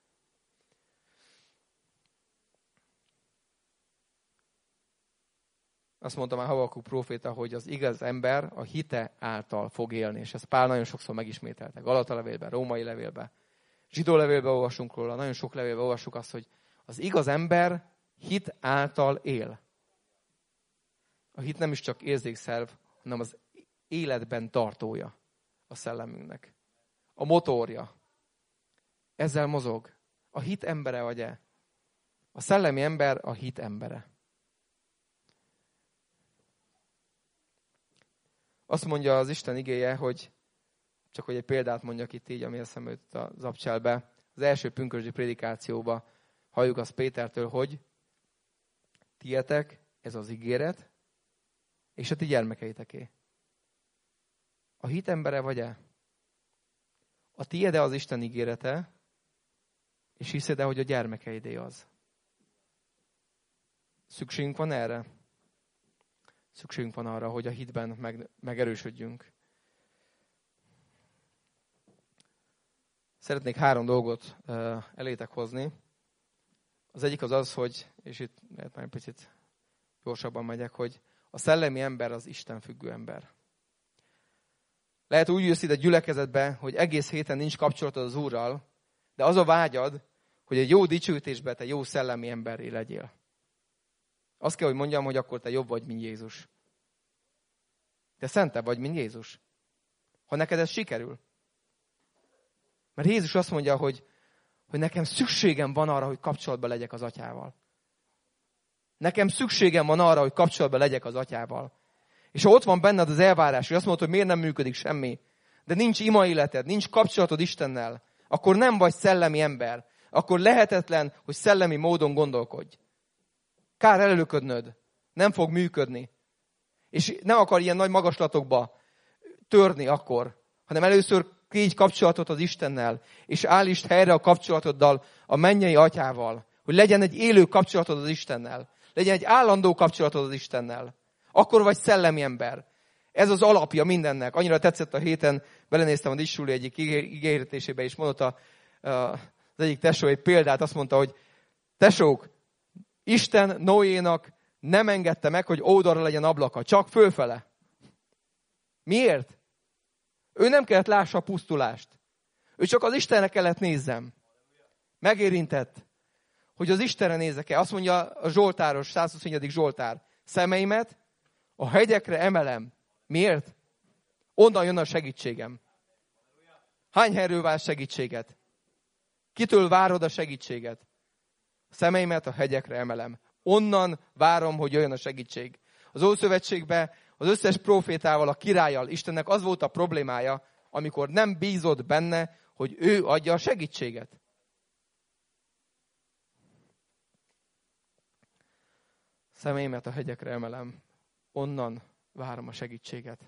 Azt mondta már Habakuk próféta, hogy az igaz ember a hite által fog élni. És ezt Pál nagyon sokszor megismételte. Galata levélben, római levélben, zsidó levélben olvasunk róla, nagyon sok levélben olvassuk azt, hogy az igaz ember hit által él. A hit nem is csak érzékszerv, hanem az életben tartója a szellemünknek. A motorja. Ezzel mozog. A hit embere vagy-e? A szellemi ember a hit embere. Azt mondja az Isten igéje, hogy csak hogy egy példát mondjak itt így, ami eszembe jut a zapcselbe. Az első pünkösdi prédikációba halljuk azt Pétertől, hogy tietek, ez az ígéret, és a ti gyermekeiteké. A hit embere vagy-e? A tiéd-e az Isten ígérete, és hiszed-e, hogy a gyermekeidé az? Szükségünk van erre? Szükségünk van arra, hogy a hitben megerősödjünk. Szeretnék 3 dolgot elétek hozni. Az egyik az, hogy, és itt lehet már egy picit gyorsabban megyek, hogy a szellemi ember az Isten függő ember. Lehet úgy jössz ide gyülekezetbe, hogy egész héten nincs kapcsolatod az Úrral, de az a vágyad, hogy egy jó dicsőítésben te jó szellemi emberré legyél. Azt kell, hogy mondjam, hogy akkor te jobb vagy, mint Jézus. Te szentebb vagy, mint Jézus. Ha neked ez sikerül. Mert Jézus azt mondja, hogy nekem szükségem van arra, hogy kapcsolatban legyek az Atyával. Nekem szükségem van arra, hogy kapcsolatban legyek az Atyával. És ha ott van benned az elvárás, hogy azt mondod, hogy miért nem működik semmi, de nincs ima életed, nincs kapcsolatod Istennel, akkor nem vagy szellemi ember. Akkor lehetetlen, hogy szellemi módon gondolkodj. Kár előködnöd. Nem fog működni. És nem akar ilyen nagy magaslatokba törni akkor, hanem először kégy kapcsolatot az Istennel, és állítsd helyre a kapcsolatoddal a mennyei Atyával, hogy legyen egy élő kapcsolatod az Istennel, legyen egy állandó kapcsolatod az Istennel. Akkor vagy szellemi ember. Ez az alapja mindennek. Annyira tetszett a héten, belenéztem a Dissuli egyik ígéretésébe, és mondta az egyik tesó egy példát, azt mondta, hogy tesók, Isten Noénak nem engedte meg, hogy oldalra legyen ablaka, csak fölfele. Miért? Ő nem kellett lássa a pusztulást. Ő csak az Istenre kellett nézzem. Megérintett, hogy az Istenre nézek-e. Azt mondja a Zsoltáros, 124. Zsoltár. Szemeimet a hegyekre emelem. Miért? Onnan jön a segítségem. Hány helyről vársz segítséget? Kitől várod a segítséget? A szemeimet a hegyekre emelem. Onnan várom, hogy jöjjön a segítség. Az Ószövetségben az összes profétával, a királlyal, Istennek az volt a problémája, amikor nem bízott benne, hogy ő adja a segítséget. Szemeimet a hegyekre emelem. Onnan várom a segítséget.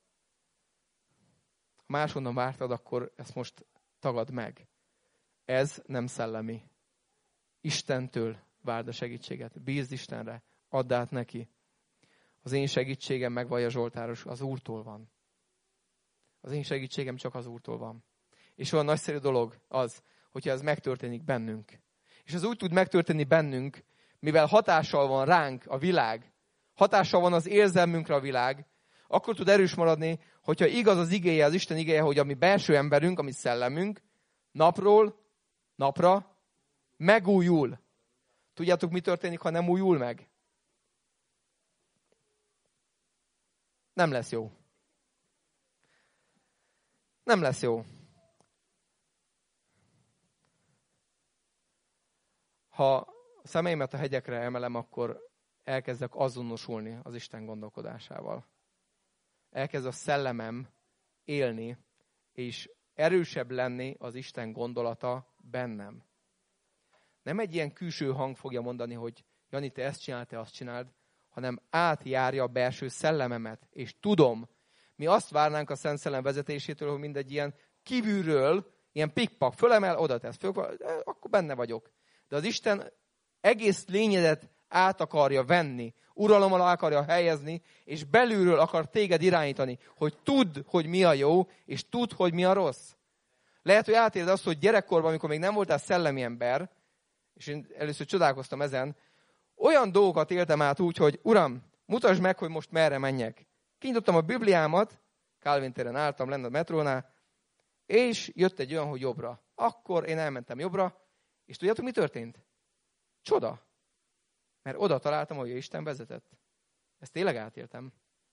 Ha máshonnan vártad, akkor ezt most tagad meg. Ez nem szellemi. Istentől várd a segítséget. Bízd Istenre. Add át neki. Az én segítségem, megvallja Zsoltáros, az Úrtól van. Az én segítségem csak az Úrtól van. És olyan nagyszerű dolog az, hogyha ez megtörténik bennünk. És ez úgy tud megtörténni bennünk, mivel hatással van ránk a világ, hatással van az érzelmünkre a világ, akkor tud erős maradni, hogyha igaz az igéje, az Isten igéje, hogy a mi belső emberünk, a mi szellemünk napról napra megújul. Tudjátok, mi történik, ha nem újul meg? Nem lesz jó. Nem lesz jó. Ha a szemeimet a hegyekre emelem, akkor elkezdek azonosulni az Isten gondolkodásával. Elkezd a szellemem élni, és erősebb lenni az Isten gondolata bennem. Nem egy ilyen külső hang fogja mondani, hogy Jani, te ezt csináld, te azt csináld, hanem átjárja a belső szellememet, és tudom, mi azt várnánk a Szent Szellem vezetésétől, hogy mindegy ilyen kívülről, ilyen pikpak, fölemel, oda tesz, akkor benne vagyok. De az Isten egész lényedet át akarja venni, uralom alá akarja helyezni, és belülről akar téged irányítani, hogy tudd, hogy mi a jó, és tudd, hogy mi a rossz. Lehet, hogy átéred azt, hogy gyerekkorban, amikor még nem voltál szellemi ember, és én először csodálkoztam ezen, olyan dolgokat éltem át úgy, hogy Uram, mutasd meg, hogy most merre menjek. Kinyitottam a Bibliámat, Kálvin téren álltam lenne a metrónál, és jött egy olyan, hogy jobbra. Akkor én elmentem jobbra, és tudjátok, mi történt? Csoda. Mert oda találtam, hogy Isten vezetett. Ezt tényleg átéltem.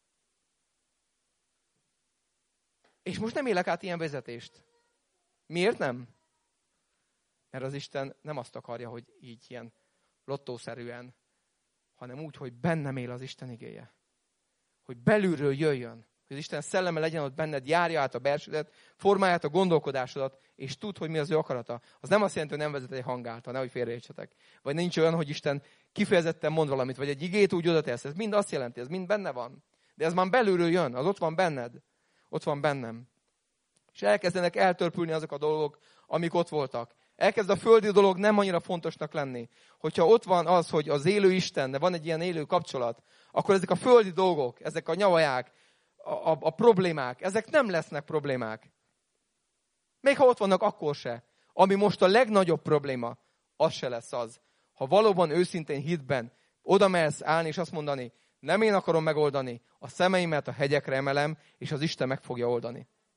És most nem élek át ilyen vezetést. Miért nem? Mert az Isten nem azt akarja, hogy így ilyen lottószerűen, hanem úgy, hogy bennem él az Isten igéje. Hogy belülről jöjjön. Hogy az Isten szelleme legyen ott benned, járja át a belsődet, formálja át a gondolkodásodat, és tudd, hogy mi az ő akarata. Az nem azt jelenti, hogy nem vezet egy hang által, nehogy félreértsetek. Vagy nincs olyan, hogy Isten kifejezetten mond valamit, vagy egy igét úgy oda tesz. Ez mind azt jelenti, ez mind benne van. De ez már belülről jön, az ott van benned. Ott van bennem. És elkezdenek eltörpülni azok a dolgok, amik ott voltak. Elkezd a földi dolog nem annyira fontosnak lenni. Hogyha ott van az, hogy az élő Isten, de van egy ilyen élő kapcsolat, akkor ezek a földi dolgok, ezek a nyavaják, a problémák, ezek nem lesznek problémák. Még ha ott vannak, akkor se. Ami most a legnagyobb probléma, az se lesz az. Ha valóban őszintén hitben oda mersz állni és azt mondani, nem én akarom megoldani, a szemeimet a hegyekre emelem, és az Isten meg fogja oldani.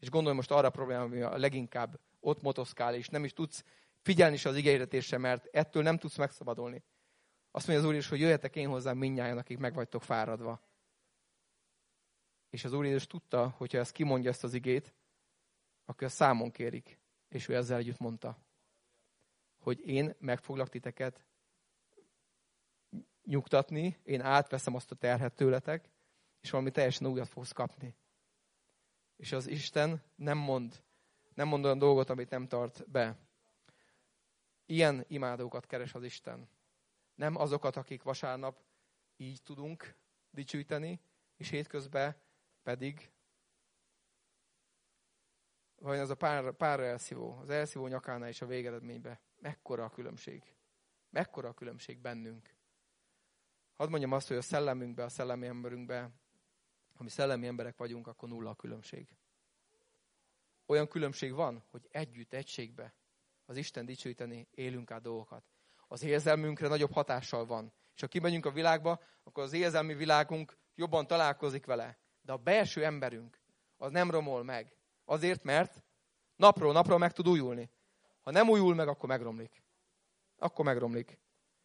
És gondolj most arra a problémára, ami a leginkább ott motoszkál, és nem is tudsz figyelni se az igéhirdetésre, mert ettől nem tudsz megszabadulni. Azt mondja az Úr Jézus, hogy jöjjetek én hozzám mindnyájan, akik meg vagytok fáradva. És az Úr Jézus tudta, hogyha ezt kimondja ezt az igét, akkor ezt számon kérik. És ő ezzel együtt mondta, hogy én meg foglak titeket nyugtatni, én átveszem azt a terhet tőletek, és valami teljesen újat fogsz kapni. És az Isten nem mond olyan dolgot, amit nem tart be. Ilyen imádókat keres az Isten. Nem azokat, akik vasárnap így tudunk dicsőíteni, és hétközben pedig vajon az a pár elszívó, az elszívó nyakánál és a végeredményben. Mekkora a különbség? Mekkora a különbség bennünk? Hadd mondjam azt, hogy a szellemünkbe, a szellemi emberünkbe, ha mi szellemi emberek vagyunk, akkor nulla a különbség. Olyan különbség van, hogy együtt, egységbe az Isten dicsőíteni élünk át dolgokat. Az érzelmünkre nagyobb hatással van. És ha kimegyünk a világba, akkor az érzelmi világunk jobban találkozik vele. De a belső emberünk az nem romol meg. Azért, mert napról napra meg tud újulni. Ha nem újul meg, akkor megromlik. Akkor megromlik.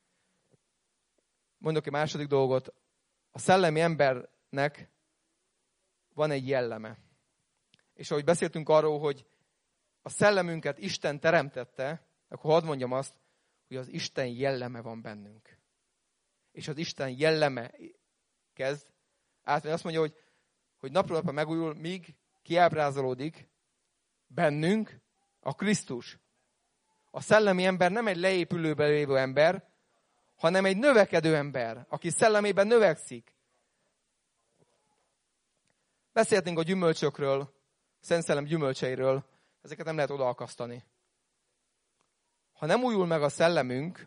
Mondok egy második dolgot. A szellemi embernek van egy jelleme. És ahogy beszéltünk arról, hogy a szellemünket Isten teremtette, akkor hadd mondjam azt, hogy az Isten jelleme van bennünk. És az Isten jelleme kezd átvenni. Azt mondja, hogy napról napra megújul, míg kiábrázolódik bennünk a Krisztus. A szellemi ember nem egy leépülőben lévő ember, hanem egy növekedő ember, aki szellemében növekszik. Beszéltünk a gyümölcsökről, Szent Szellem gyümölcseiről, ezeket nem lehet odaakasztani. Ha nem újul meg a szellemünk,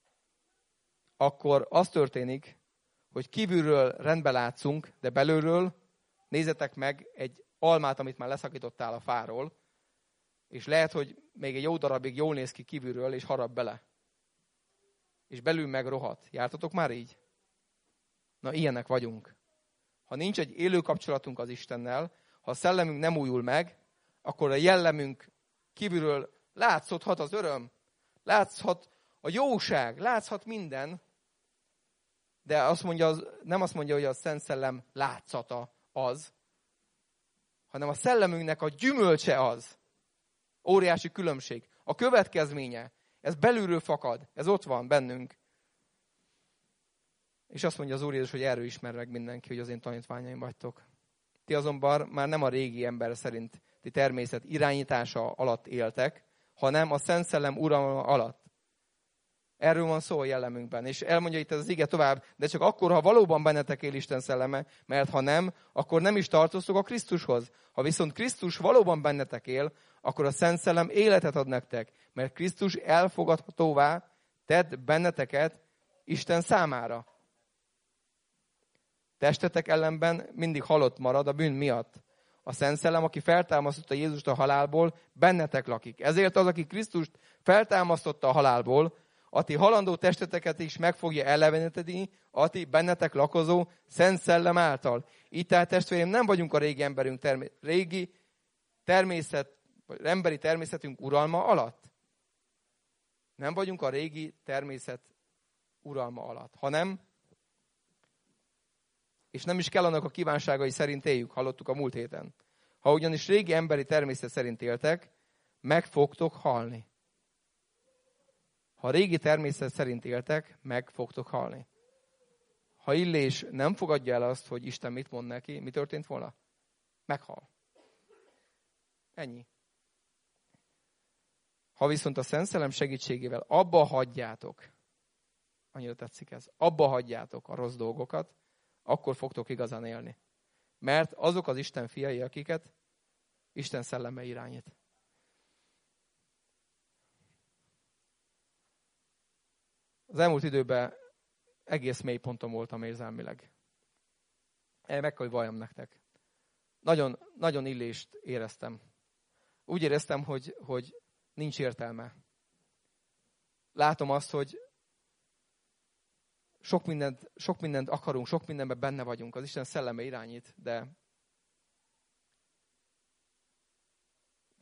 akkor az történik, hogy kívülről rendbe látszunk, de belülről nézzetek meg egy almát, amit már leszakítottál a fáról, és lehet, hogy még egy jó darabig jól néz ki kívülről, és harap bele. És belül meg rohadt. Jártatok már így? Na, ilyenek vagyunk. Ha nincs egy élő kapcsolatunk az Istennel, ha a szellemünk nem újul meg, akkor a jellemünk kívülről látszódhat az öröm, látszhat a jóság, látszhat minden, de nem azt mondja, hogy a Szent Szellem látszata az, hanem a szellemünknek a gyümölcse az. Óriási különbség. A következménye, ez belülről fakad, ez ott van bennünk. És azt mondja az Úr Jézus, hogy erről ismer meg mindenki, hogy az én tanítványaim vagytok. Ti azonban már nem a régi ember szerinti természet irányítása alatt éltek, hanem a Szent Szellem uralma alatt. Erről van szó a jellemünkben. És elmondja itt ez az ige tovább, de csak akkor, ha valóban bennetek él Isten szelleme, mert ha nem, akkor nem is tartoztok a Krisztushoz. Ha viszont Krisztus valóban bennetek él, akkor a Szent Szellem életet ad nektek, mert Krisztus elfogadhatóvá tett benneteket Isten számára. Testetek ellenben mindig halott marad a bűn miatt. A Szent Szellem, aki feltámasztotta Jézust a halálból, bennetek lakik. Ezért az, aki Krisztust feltámasztotta a halálból, a ti halandó testeteket is meg fogja eleveníteni a ti bennetek lakozó Szent Szellem által. Így tehát, testvéreim, nem vagyunk a régi emberünk emberi természetünk uralma alatt. Nem vagyunk a régi természet uralma alatt, hanem, és nem is kell annak a kívánságai szerint éljük, hallottuk a múlt héten. Ha ugyanis régi emberi természet szerint éltek, meg fogtok halni. Ha régi természet szerint éltek, meg fogtok halni. Ha Illés nem fogadja el azt, hogy Isten mit mond neki, mi történt volna? Meghal. Ennyi. Ha viszont a Szent Szellem segítségével abba hagyjátok, annyira tetszik ez, abba hagyjátok a rossz dolgokat, akkor fogtok igazán élni. Mert azok az Isten fiai, akiket Isten szelleme irányít. Az elmúlt időben egész mély ponton voltam érzelmileg. Meg kell, hogy valljam nektek. Nagyon, nagyon Illést éreztem. Úgy éreztem, hogy nincs értelme. Látom azt, hogy sok mindent akarunk, sok mindenben benne vagyunk. Az Isten szelleme irányít, de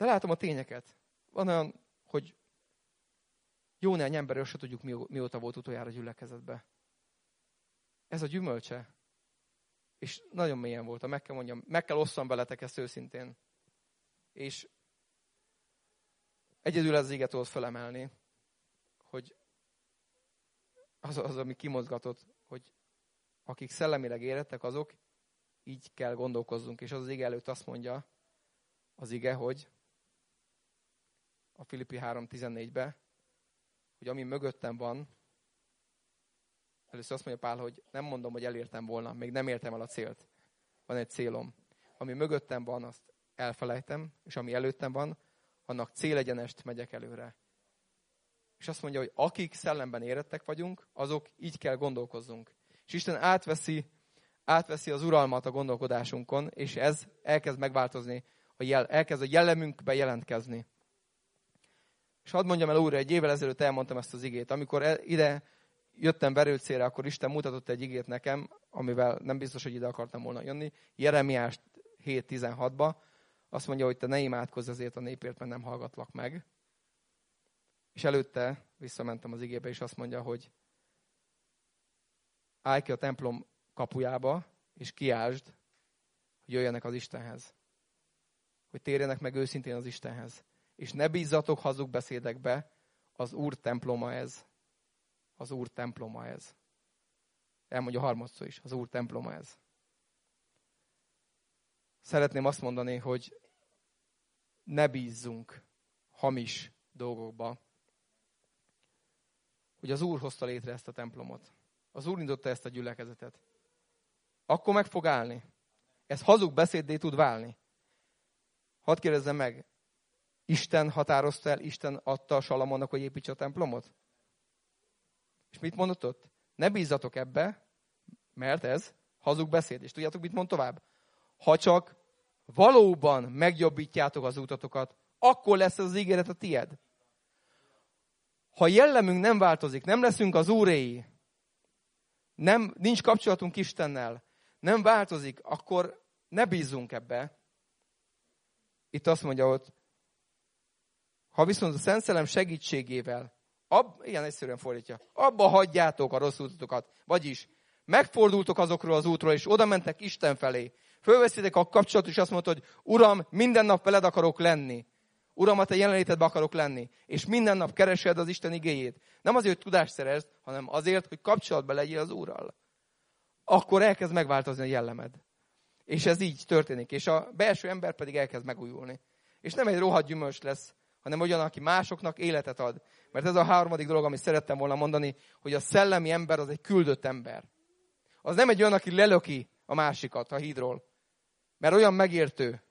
De látom a tényeket. Van olyan, hogy jó néhány emberről se tudjuk, mióta volt utoljára gyülekezetbe. Ez a gyümölcse. És nagyon mélyen voltam, meg kell mondjam, meg kell osszam veletek ezt őszintén. És egyedül ez az éget tudod felemelni, hogy az, ami kimozgatott, hogy akik szellemileg érettek, azok így kell gondolkozzunk. És az ige előtt azt mondja az ige, hogy a Filippi 3.14-be, hogy ami mögöttem van, először azt mondja Pál, hogy nem mondom, hogy elértem volna, még nem értem el a célt. Van egy célom. Ami mögöttem van, azt elfelejtem, és ami előttem van, annak célegyenest megyek előre. És azt mondja, hogy akik szellemben érettek vagyunk, azok így kell gondolkozzunk. És Isten átveszi az uralmat a gondolkodásunkon, és ez elkezd megváltozni, elkezd a jellemünkbe jelentkezni. És hadd mondjam el újra, egy évvel ezelőtt elmondtam ezt az igét. Amikor ide jöttem Verőcére, akkor Isten mutatott egy igét nekem, amivel nem biztos, hogy ide akartam volna jönni. Jeremiás 7.16-ba azt mondja, hogy te ne imádkozz azért a népért, mert nem hallgatlak meg. És előtte visszamentem az igébe, és azt mondja, hogy állj ki a templom kapujába, és kiáltsd, hogy jöjjenek az Istenhez. Hogy térjenek meg őszintén az Istenhez. És ne bízzatok hazug beszédekbe, az Úr temploma ez. Az Úr temploma ez. Elmondja harmadszor is, az Úr temploma ez. Szeretném azt mondani, hogy ne bízzunk hamis dolgokba. Hogy az Úr hozta létre ezt a templomot. Az Úr indította ezt a gyülekezetet. Akkor meg fog állni. Ez hazug beszéddé tud válni. Hadd kérdezzem meg, Isten határozta el, Isten adta Salamonnak, hogy építse a templomot? És mit mondott ott? Ne bízzatok ebbe, mert ez hazug beszéd. És tudjátok, mit mond tovább? Ha csak valóban megjobbítjátok az útatokat, akkor lesz az ígéret a tied. Ha jellemünk nem változik, nem leszünk az Úréi, nincs kapcsolatunk Istennel, nem változik, akkor ne bízzunk ebbe. Itt azt mondja ott, ha viszont a Szent Szellem segítségével, ilyen egyszerűen fordítja, abba hagyjátok a rossz útotokat, vagyis megfordultok azokról az útról, és oda mentek Isten felé. Fölveszitek a kapcsolatot, és azt mondod, hogy Uram, minden nap veled akarok lenni. Uram, a te jelenlétedben akarok lenni. És minden nap keresed az Isten igéjét. Nem azért, hogy tudást szerezd, hanem azért, hogy kapcsolatban legyél az Úrral. Akkor elkezd megváltozni a jellemed. És ez így történik. És a belső ember pedig elkezd megújulni. És nem egy rohadt gyümölcs lesz, hanem olyan, aki másoknak életet ad. Mert ez a harmadik dolog, amit szerettem volna mondani, hogy a szellemi ember az egy küldött ember. Az nem egy olyan, aki lelöki a másikat a hídról, mert olyan megértő,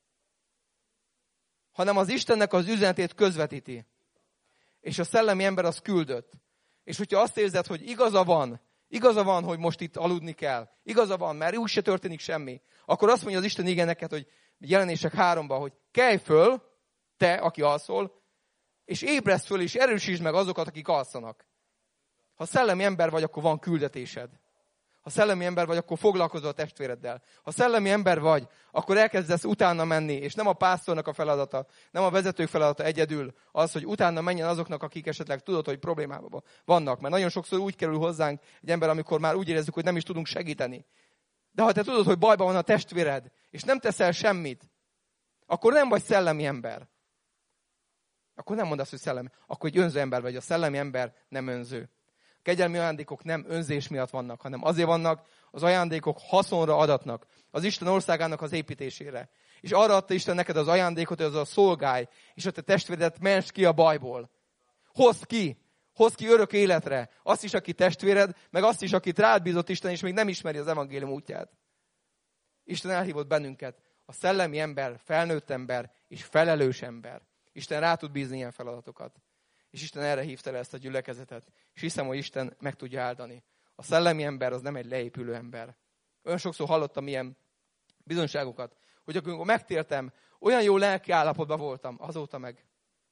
hanem az Istennek az üzenetét közvetíti. És a szellemi ember az küldött. És hogyha azt érzed, hogy igaza van, hogy most itt aludni kell, igaza van, mert úgyse történik semmi, akkor azt mondja az Isten ige neked, hogy Jelenések 3-ban, hogy kelj föl, te, aki alszol, és ébreszd föl, és erősítsd meg azokat, akik alszanak. Ha szellemi ember vagy, akkor van küldetésed. Ha szellemi ember vagy, akkor foglalkozol a testvéreddel. Ha szellemi ember vagy, akkor elkezdesz utána menni, és nem a pásztornak a feladata, nem a vezetők feladata egyedül az, hogy utána menjen azoknak, akik esetleg tudod, hogy problémában vannak. Mert nagyon sokszor úgy kerül hozzánk egy ember, amikor már úgy érezzük, hogy nem is tudunk segíteni. De ha te tudod, hogy bajban van a testvéred, és nem teszel semmit, akkor nem vagy szellemi ember. Akkor nem mondasz, hogy szellemi. Akkor egy önző ember vagy. A szellemi ember nem önző. A kegyelmi ajándékok nem önzés miatt vannak, hanem azért vannak, az ajándékok haszonra adatnak. Az Isten országának az építésére. És arra adta Isten neked az ajándékot, hogy az a szolgálj, és a te testvéredet ments ki a bajból. Hozd ki örök életre. Azt is, aki testvéred, meg azt is, akit rád bízott Isten, és még nem ismeri az evangélium útját. Isten elhívott bennünket. A szellemi ember, felnőtt ember és felelős ember. Isten rá tud bízni ilyen feladatokat. És Isten erre hívta le ezt a gyülekezetet. És hiszem, hogy Isten meg tudja áldani. A szellemi ember az nem egy leépülő ember. Olyan sokszor hallottam ilyen bizonyságokat, hogy amikor megtértem, olyan jó lelki állapotban voltam, azóta meg.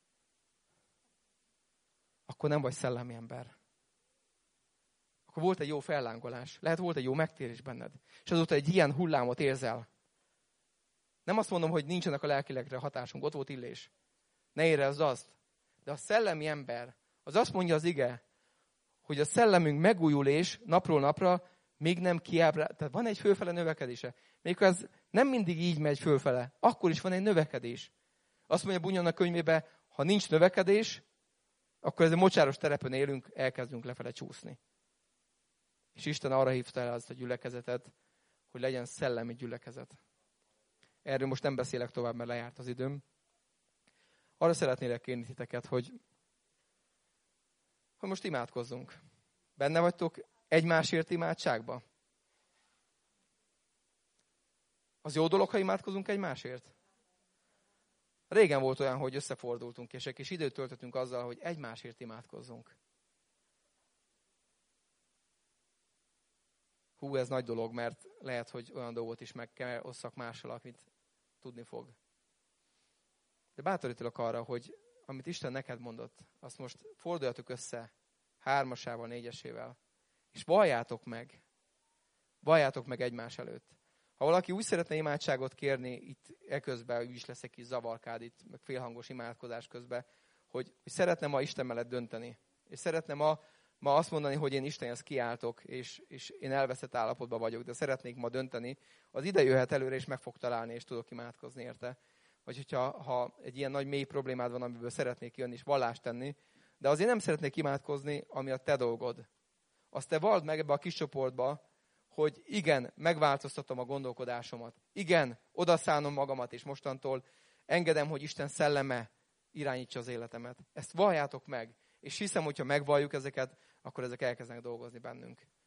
Akkor nem vagy szellemi ember. Akkor volt egy jó fellángolás. Lehet volt egy jó megtérés benned. És azóta egy ilyen hullámot érzel. Nem azt mondom, hogy nincsenek a lelkilegre hatásunk. Ott volt Illés. Ne érezd azt. De a szellemi ember, az azt mondja az ige, hogy a szellemünk megújul és napról napra még nem kiábrál. Tehát van egy fölfele növekedése. Még ez nem mindig így megy fölfele. Akkor is van egy növekedés. Azt mondja Bunyan a könyvében, ha nincs növekedés, akkor ez egy mocsáros terepen élünk, elkezdünk lefele csúszni. És Isten arra hívta el azt a gyülekezetet, hogy legyen szellemi gyülekezet. Erről most nem beszélek tovább, mert lejárt az időm. Arra szeretnélek kérni titeket, hogy most imádkozzunk. Benne vagytok egymásért imádságba? Az jó dolog, ha imádkozunk egymásért? Régen volt olyan, hogy összefordultunk, és egy kis időt töltöttünk azzal, hogy egymásért imádkozzunk. Hú, ez nagy dolog, mert lehet, hogy olyan dolgot is meg kell osszak mással, amit tudni fog. De bátorítalak arra, hogy amit Isten neked mondott, azt most forduljatok össze 3-asával, 4-esével, és valljátok meg. Valljátok meg egymás előtt. Ha valaki úgy szeretne imádságot kérni, itt eközben is lesz egy kis zavarkád, itt meg félhangos imádkozás közben, hogy szeretne ma Isten mellett dönteni. És szeretne ma azt mondani, hogy én Istenhez kiáltok, és én elveszett állapotban vagyok, de szeretnék ma dönteni, az ide jöhet előre, és meg fog találni, és tudok imádkozni érte. Vagy hogyha egy ilyen nagy mély problémád van, amiből szeretnék jönni, és vallást tenni, de azért nem szeretnék imádkozni, ami a te dolgod. Azt te vald meg ebbe a kis csoportba, hogy igen, megváltoztatom a gondolkodásomat. Igen, odaszánom magamat, és mostantól engedem, hogy Isten szelleme irányítsa az életemet. Ezt valljátok meg. És hiszem, hogyha megvalljuk ezeket, akkor ezek elkezdenek dolgozni bennünk.